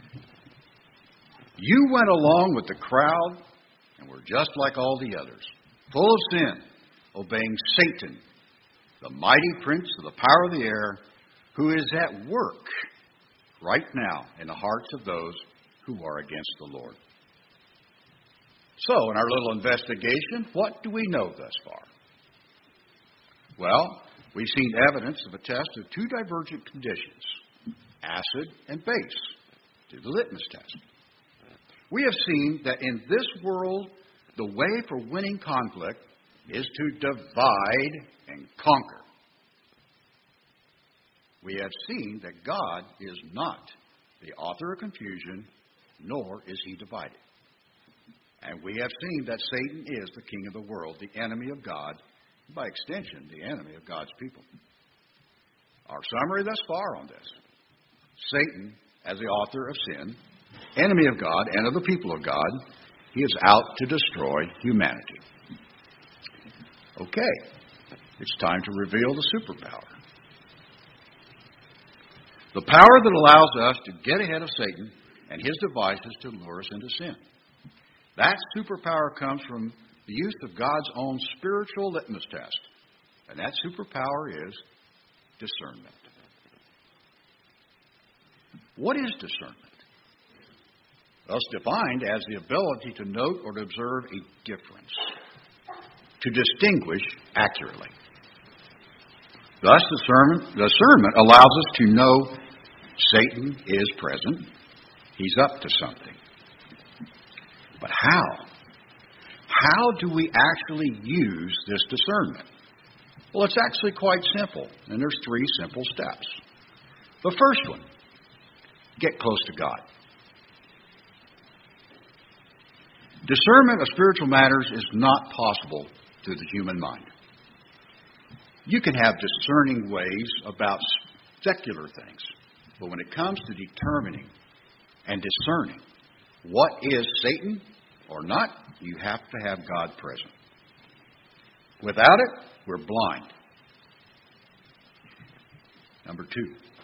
you went along with the crowd and were just like all the others, full of sin, obeying Satan, the mighty prince of the power of the air, who is at work right now in the hearts of those who are against the Lord. So, in our little investigation, what do we know thus far? Well, we've seen evidence of a test of two divergent conditions, acid and base, to the litmus test. We have seen that in this world, the way for winning conflict is to divide and conquer. We have seen that God is not the author of confusion, nor is he divided. And we have seen that Satan is the king of the world, the enemy of God, and by extension, the enemy of God's people. Our summary thus far on this: Satan, as the author of sin, enemy of God and of the people of God, he is out to destroy humanity. Okay, it's time to reveal the superpower. The power that allows us to get ahead of Satan and his devices to lure us into sin. That superpower comes from the use of God's own spiritual litmus test. And that superpower is discernment. What is discernment? Well, it's defined as the ability to note or to observe a difference, to distinguish accurately. Thus, discernment allows us to know Satan is present. He's up to something. But how? How do we actually use this discernment? Well, it's actually quite simple, and there's 3 simple steps. The first one, get close to God. Discernment of spiritual matters is not possible through the human mind. You can have discerning ways about secular things, but when it comes to determining and discerning what is Satan or not, you have to have God present. Without it, we're blind. Number 2,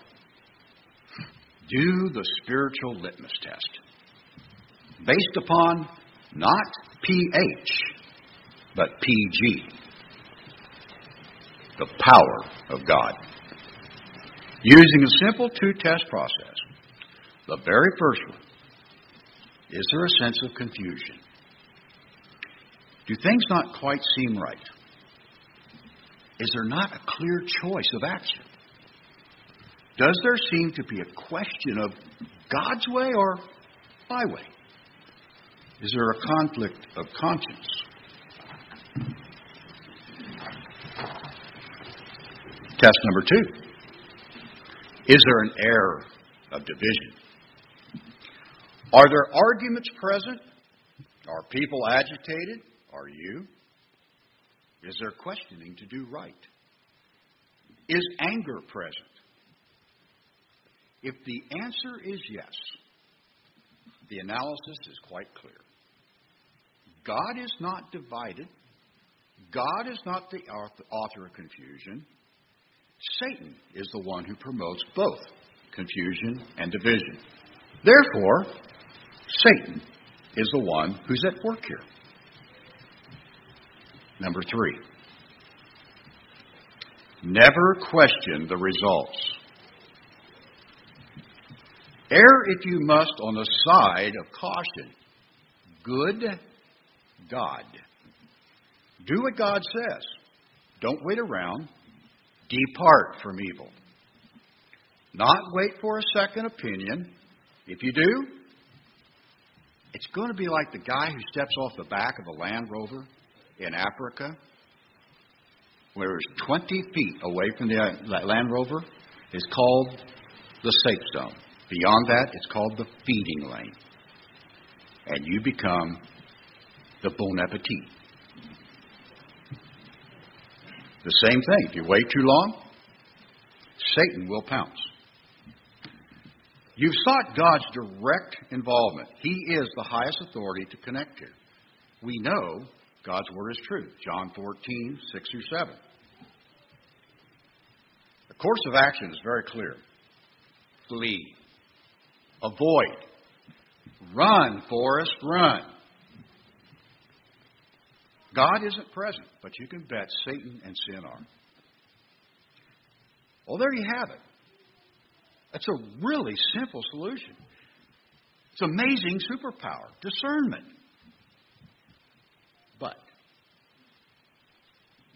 do the spiritual litmus test, based upon not pH, but PG, the power of God. Using a simple 2-test process. The very first one, is there a sense of confusion? Do things not quite seem right? Is there not a clear choice of action? Does there seem to be a question of God's way or my way? Is there a conflict of conscience? Test number 2. Is there an error of division? Are there arguments present? Are people agitated? Are you? Is there questioning to do right? Is anger present? If the answer is yes, the analysis is quite clear. God is not divided. God is not the author of confusion. Satan is the one who promotes both confusion and division. Therefore, Satan is the one who's at work here. Number 3, never question the results. Err, if you must, on the side of caution. Good God. Do what God says. Don't wait around. Depart from evil. Not wait for a second opinion. If you do, it's going to be like the guy who steps off the back of a Land Rover in Africa, where it's 20 feet away from the Land Rover, is called the safe zone. Beyond that, it's called the feeding lane. And you become the bon appetit. The same thing. If you wait too long, Satan will pounce. You've sought God's direct involvement. He is the highest authority to connect to. We know God's word is true. John 14, 6 through 7. The course of action is very clear. Flee. Avoid. Run, Forrest, run. God isn't present, but you can bet Satan and sin are. Well, there you have it. That's a really simple solution. It's amazing superpower, discernment.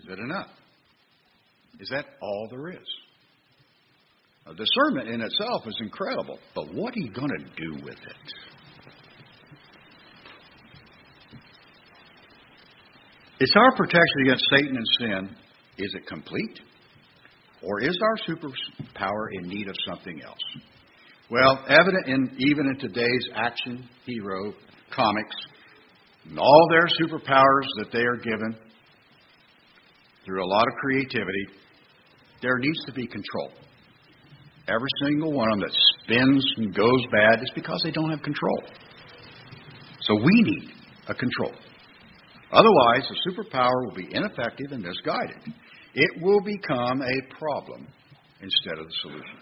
Is it enough? Is that all there is? Now, discernment in itself is incredible, but what are you going to do with it? Is our protection against Satan and sin, is it complete? Or is our superpower in need of something else? Well, evident even in today's action hero comics, and all their superpowers that they are given through a lot of creativity, there needs to be control. Every single one of them that spins and goes bad is because they don't have control. So we need a control. Otherwise, the superpower will be ineffective and misguided. It will become a problem instead of the solution.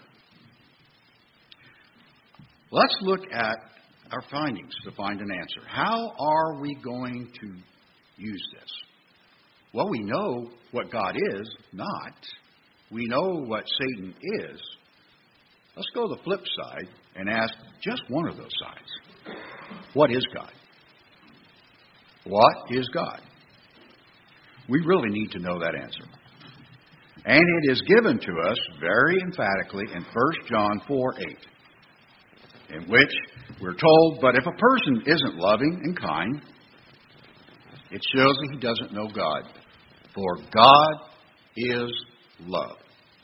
Let's look at our findings to find an answer. How are we going to use this? Well, we know what God is not. We know what Satan is. Let's go to the flip side and ask just one of those sides. What is God? What is God? We really need to know that answer. And it is given to us very emphatically in 1 John 4:8, in which we're told, but if a person isn't loving and kind, it shows that he doesn't know God. For God is love.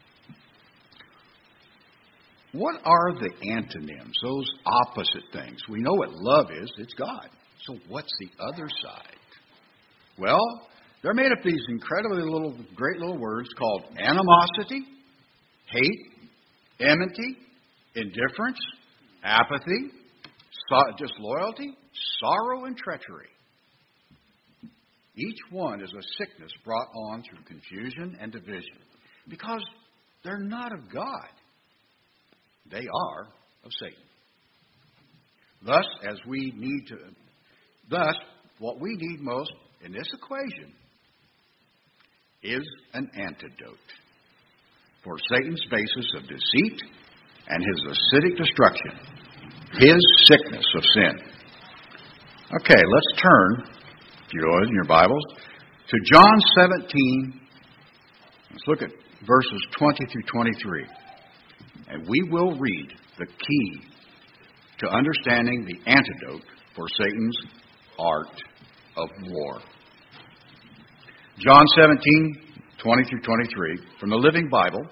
What are the antonyms, those opposite things? We know what love is. It's God. So what's the other side? Well, they're made up of these incredibly great little words called animosity, hate, enmity, indifference, apathy, disloyalty, sorrow, and treachery. Each one is a sickness brought on through confusion and division because they're not of God. They are of Satan. Thus, what we need most in this equation is an antidote for Satan's basis of deceit and his acidic destruction, his sickness of sin. Okay, let's turn, if you would, in your Bibles, to John 17. Let's look at verses 20 through 23. And we will read the key to understanding the antidote for Satan's art of war. John 17, 20 through 23, from the Living Bible.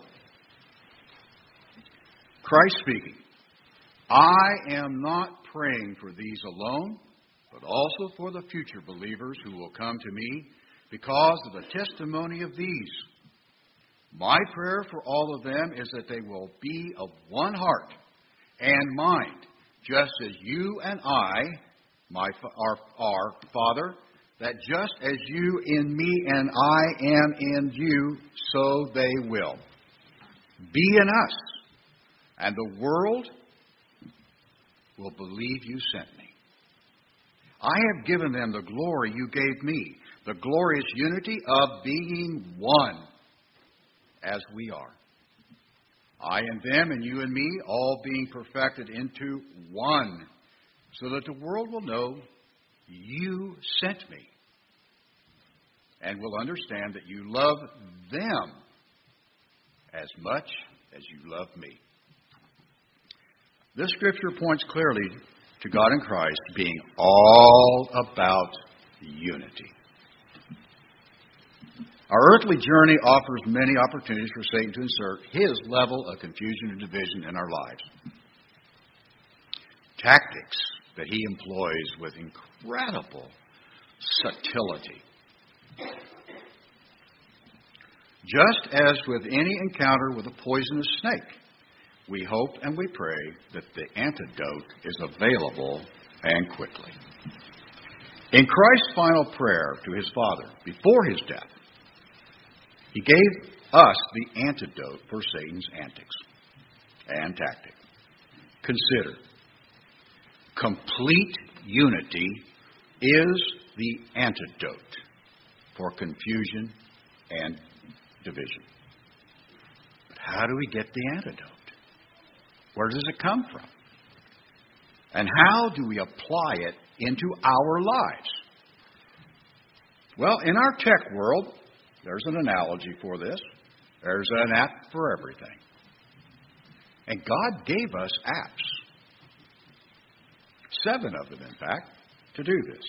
Christ speaking, I am not praying for these alone, but also for the future believers who will come to me because of the testimony of these. My prayer for all of them is that they will be of one heart and mind, just as you and I, our Father, that just as you in me and I am in you, so they will be in us, and the world will believe you sent me. I have given them the glory you gave me, the glorious unity of being one, as we are. I and them and you and me, all being perfected into one, so that the world will know you sent me and will understand that you love them as much as you love me. This scripture points clearly to God in Christ being all about unity. Our earthly journey offers many opportunities for Satan to insert his level of confusion and division in our lives. Tactics that he employs with incredible subtlety. Just as with any encounter with a poisonous snake, we hope and we pray that the antidote is available and quickly. In Christ's final prayer to his Father before his death, he gave us the antidote for Satan's antics and tactic. Consider, complete unity is the antidote for confusion and division. But how do we get the antidote? Where does it come from? And how do we apply it into our lives? Well, in our tech world, There's an analogy for this. There's an app for everything. And God gave us apps. 7 of them, in fact, to do this.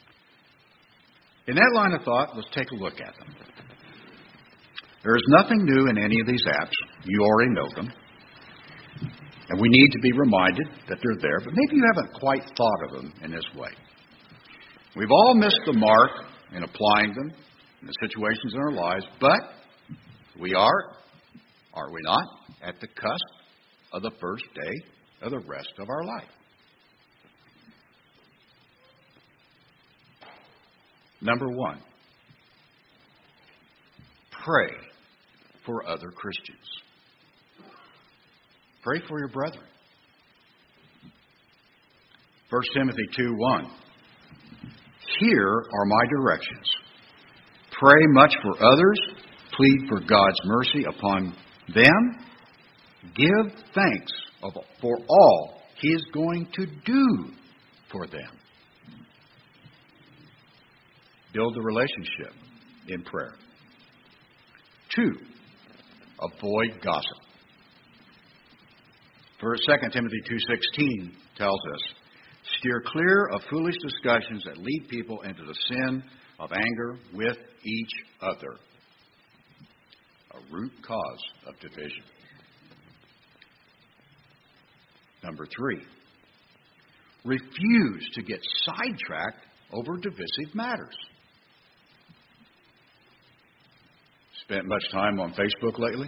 In that line of thought, let's take a look at them. There is nothing new in any of these apps. You already know them. And we need to be reminded that they're there, but maybe you haven't quite thought of them in this way. We've all missed the mark in applying them in the situations in our lives, but we are we not, at the cusp of the first day of the rest of our life. Number 1, pray for other Christians. Pray for your brethren. 1 Timothy 2:1. Here are my directions. Pray much for others. Plead for God's mercy upon them. Give thanks for all He is going to do for them. Build the relationship in prayer. 2, avoid gossip. For 2 Timothy 2:16 tells us, steer clear of foolish discussions that lead people into the sin of anger with each other. A root cause of division. Number 3, refuse to get sidetracked over divisive matters. Spent much time on Facebook lately?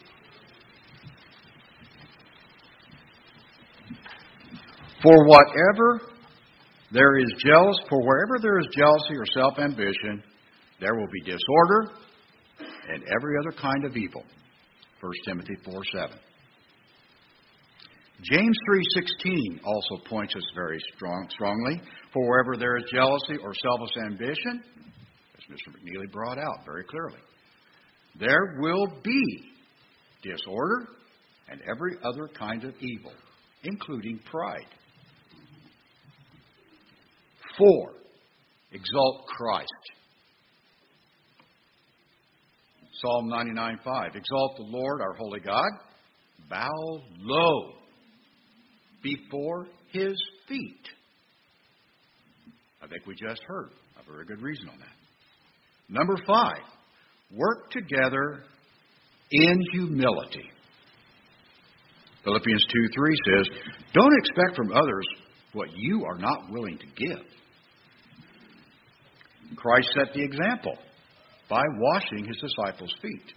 Wherever there is jealousy or self-ambition, there will be disorder and every other kind of evil. 1 Timothy 4:7. James 3:16 also points us very strongly. For wherever there is jealousy or selfish ambition, as Mr. McNeely brought out very clearly, there will be disorder and every other kind of evil, including pride. 4, exalt Christ. Psalm 99:5. Exalt the Lord, our holy God. Bow low before His feet. I think we just heard a very good reason on that. Number 5, work together in humility. Philippians 2:3 says, don't expect from others what you are not willing to give. Christ set the example by washing His disciples' feet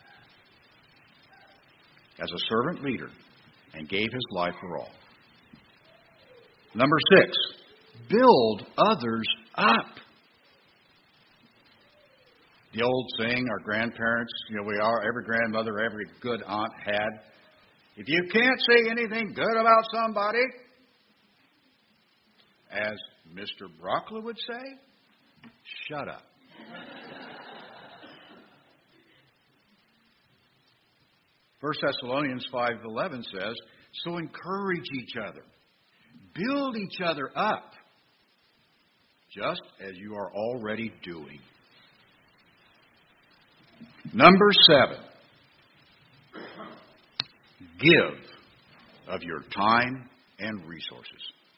as a servant leader and gave His life for all. Number 6, build others up. The old saying our grandparents, every grandmother, every good aunt had, if you can't say anything good about somebody, as Mr. Brockler would say, shut up. 1 Thessalonians 5:11 says, so encourage each other. Build each other up, just as you are already doing. Number 7, give of your time and resources.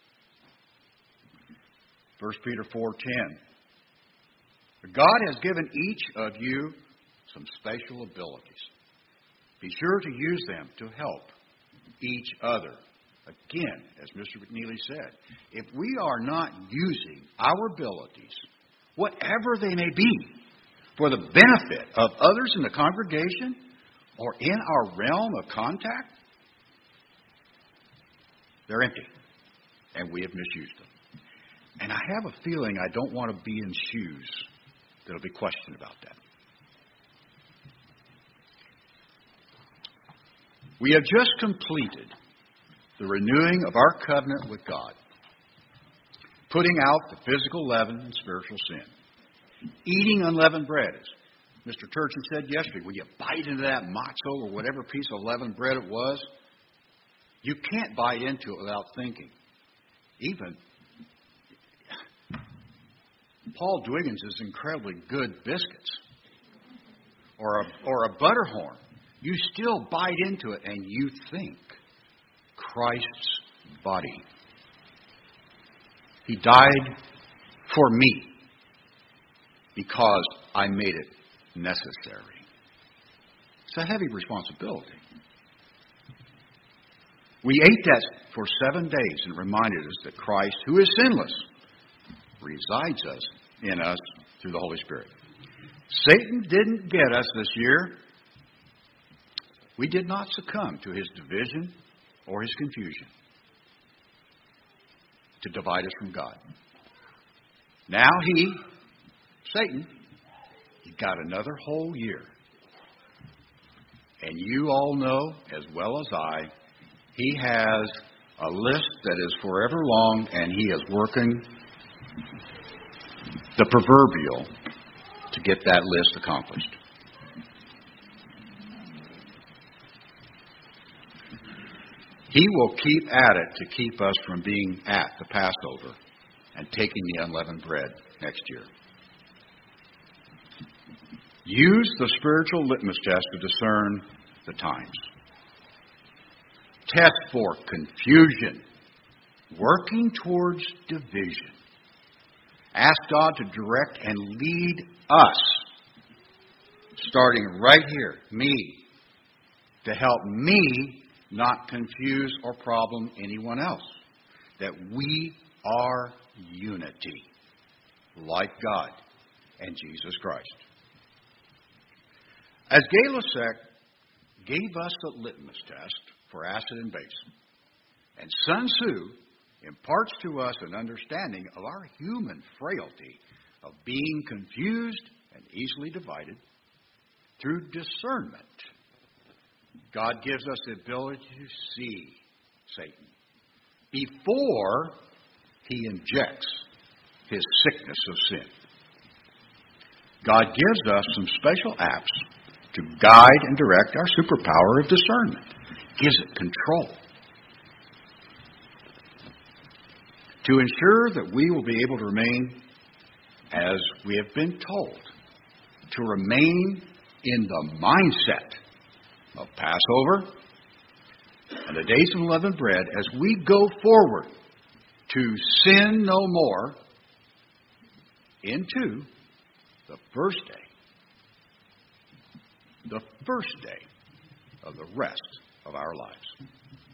1 Peter 4:10. God has given each of you some special abilities. Be sure to use them to help each other. Again, as Mr. McNeely said, if we are not using our abilities, whatever they may be, for the benefit of others in the congregation or in our realm of contact, they're empty, and we have misused them. And I have a feeling I don't want to be in shoes that'll be questioned about that. We have just completed the renewing of our covenant with God, putting out the physical leaven and spiritual sin, eating unleavened bread. As Mr. Turchin said yesterday, when you bite into that matzo or whatever piece of leavened bread it was, you can't bite into it without thinking. Even Paul Dwiggins' incredibly good biscuits or a butter horn, you still bite into it and you think Christ's body. He died for me because I made it necessary. It's a heavy responsibility. We ate that for 7 days and reminded us that Christ, who is sinless, resides in us through the Holy Spirit. Satan didn't get us this year. We did not succumb to his division or his confusion to divide us from God. Now Satan, he got another whole year. And you all know, as well as I, he has a list that is forever long, and he is working the proverbial to get that list accomplished. He will keep at it to keep us from being at the Passover and taking the unleavened bread next year. Use the spiritual litmus test to discern the times. Test for confusion, working towards division. Ask God to direct and lead us, starting right here, me, to help me not confuse or problem anyone else. That we are unity, like God and Jesus Christ. As Gay-Lussac gave us the litmus test for acid and base, and Sun Tzu imparts to us an understanding of our human frailty of being confused and easily divided, through discernment, God gives us the ability to see Satan before he injects his sickness of sin. God gives us some special apps to guide and direct our superpower of discernment. Gives it control. To ensure that we will be able to remain as we have been told, to remain in the mindset of Passover and the days of unleavened bread as we go forward to sin no more into the first day of the rest of our lives.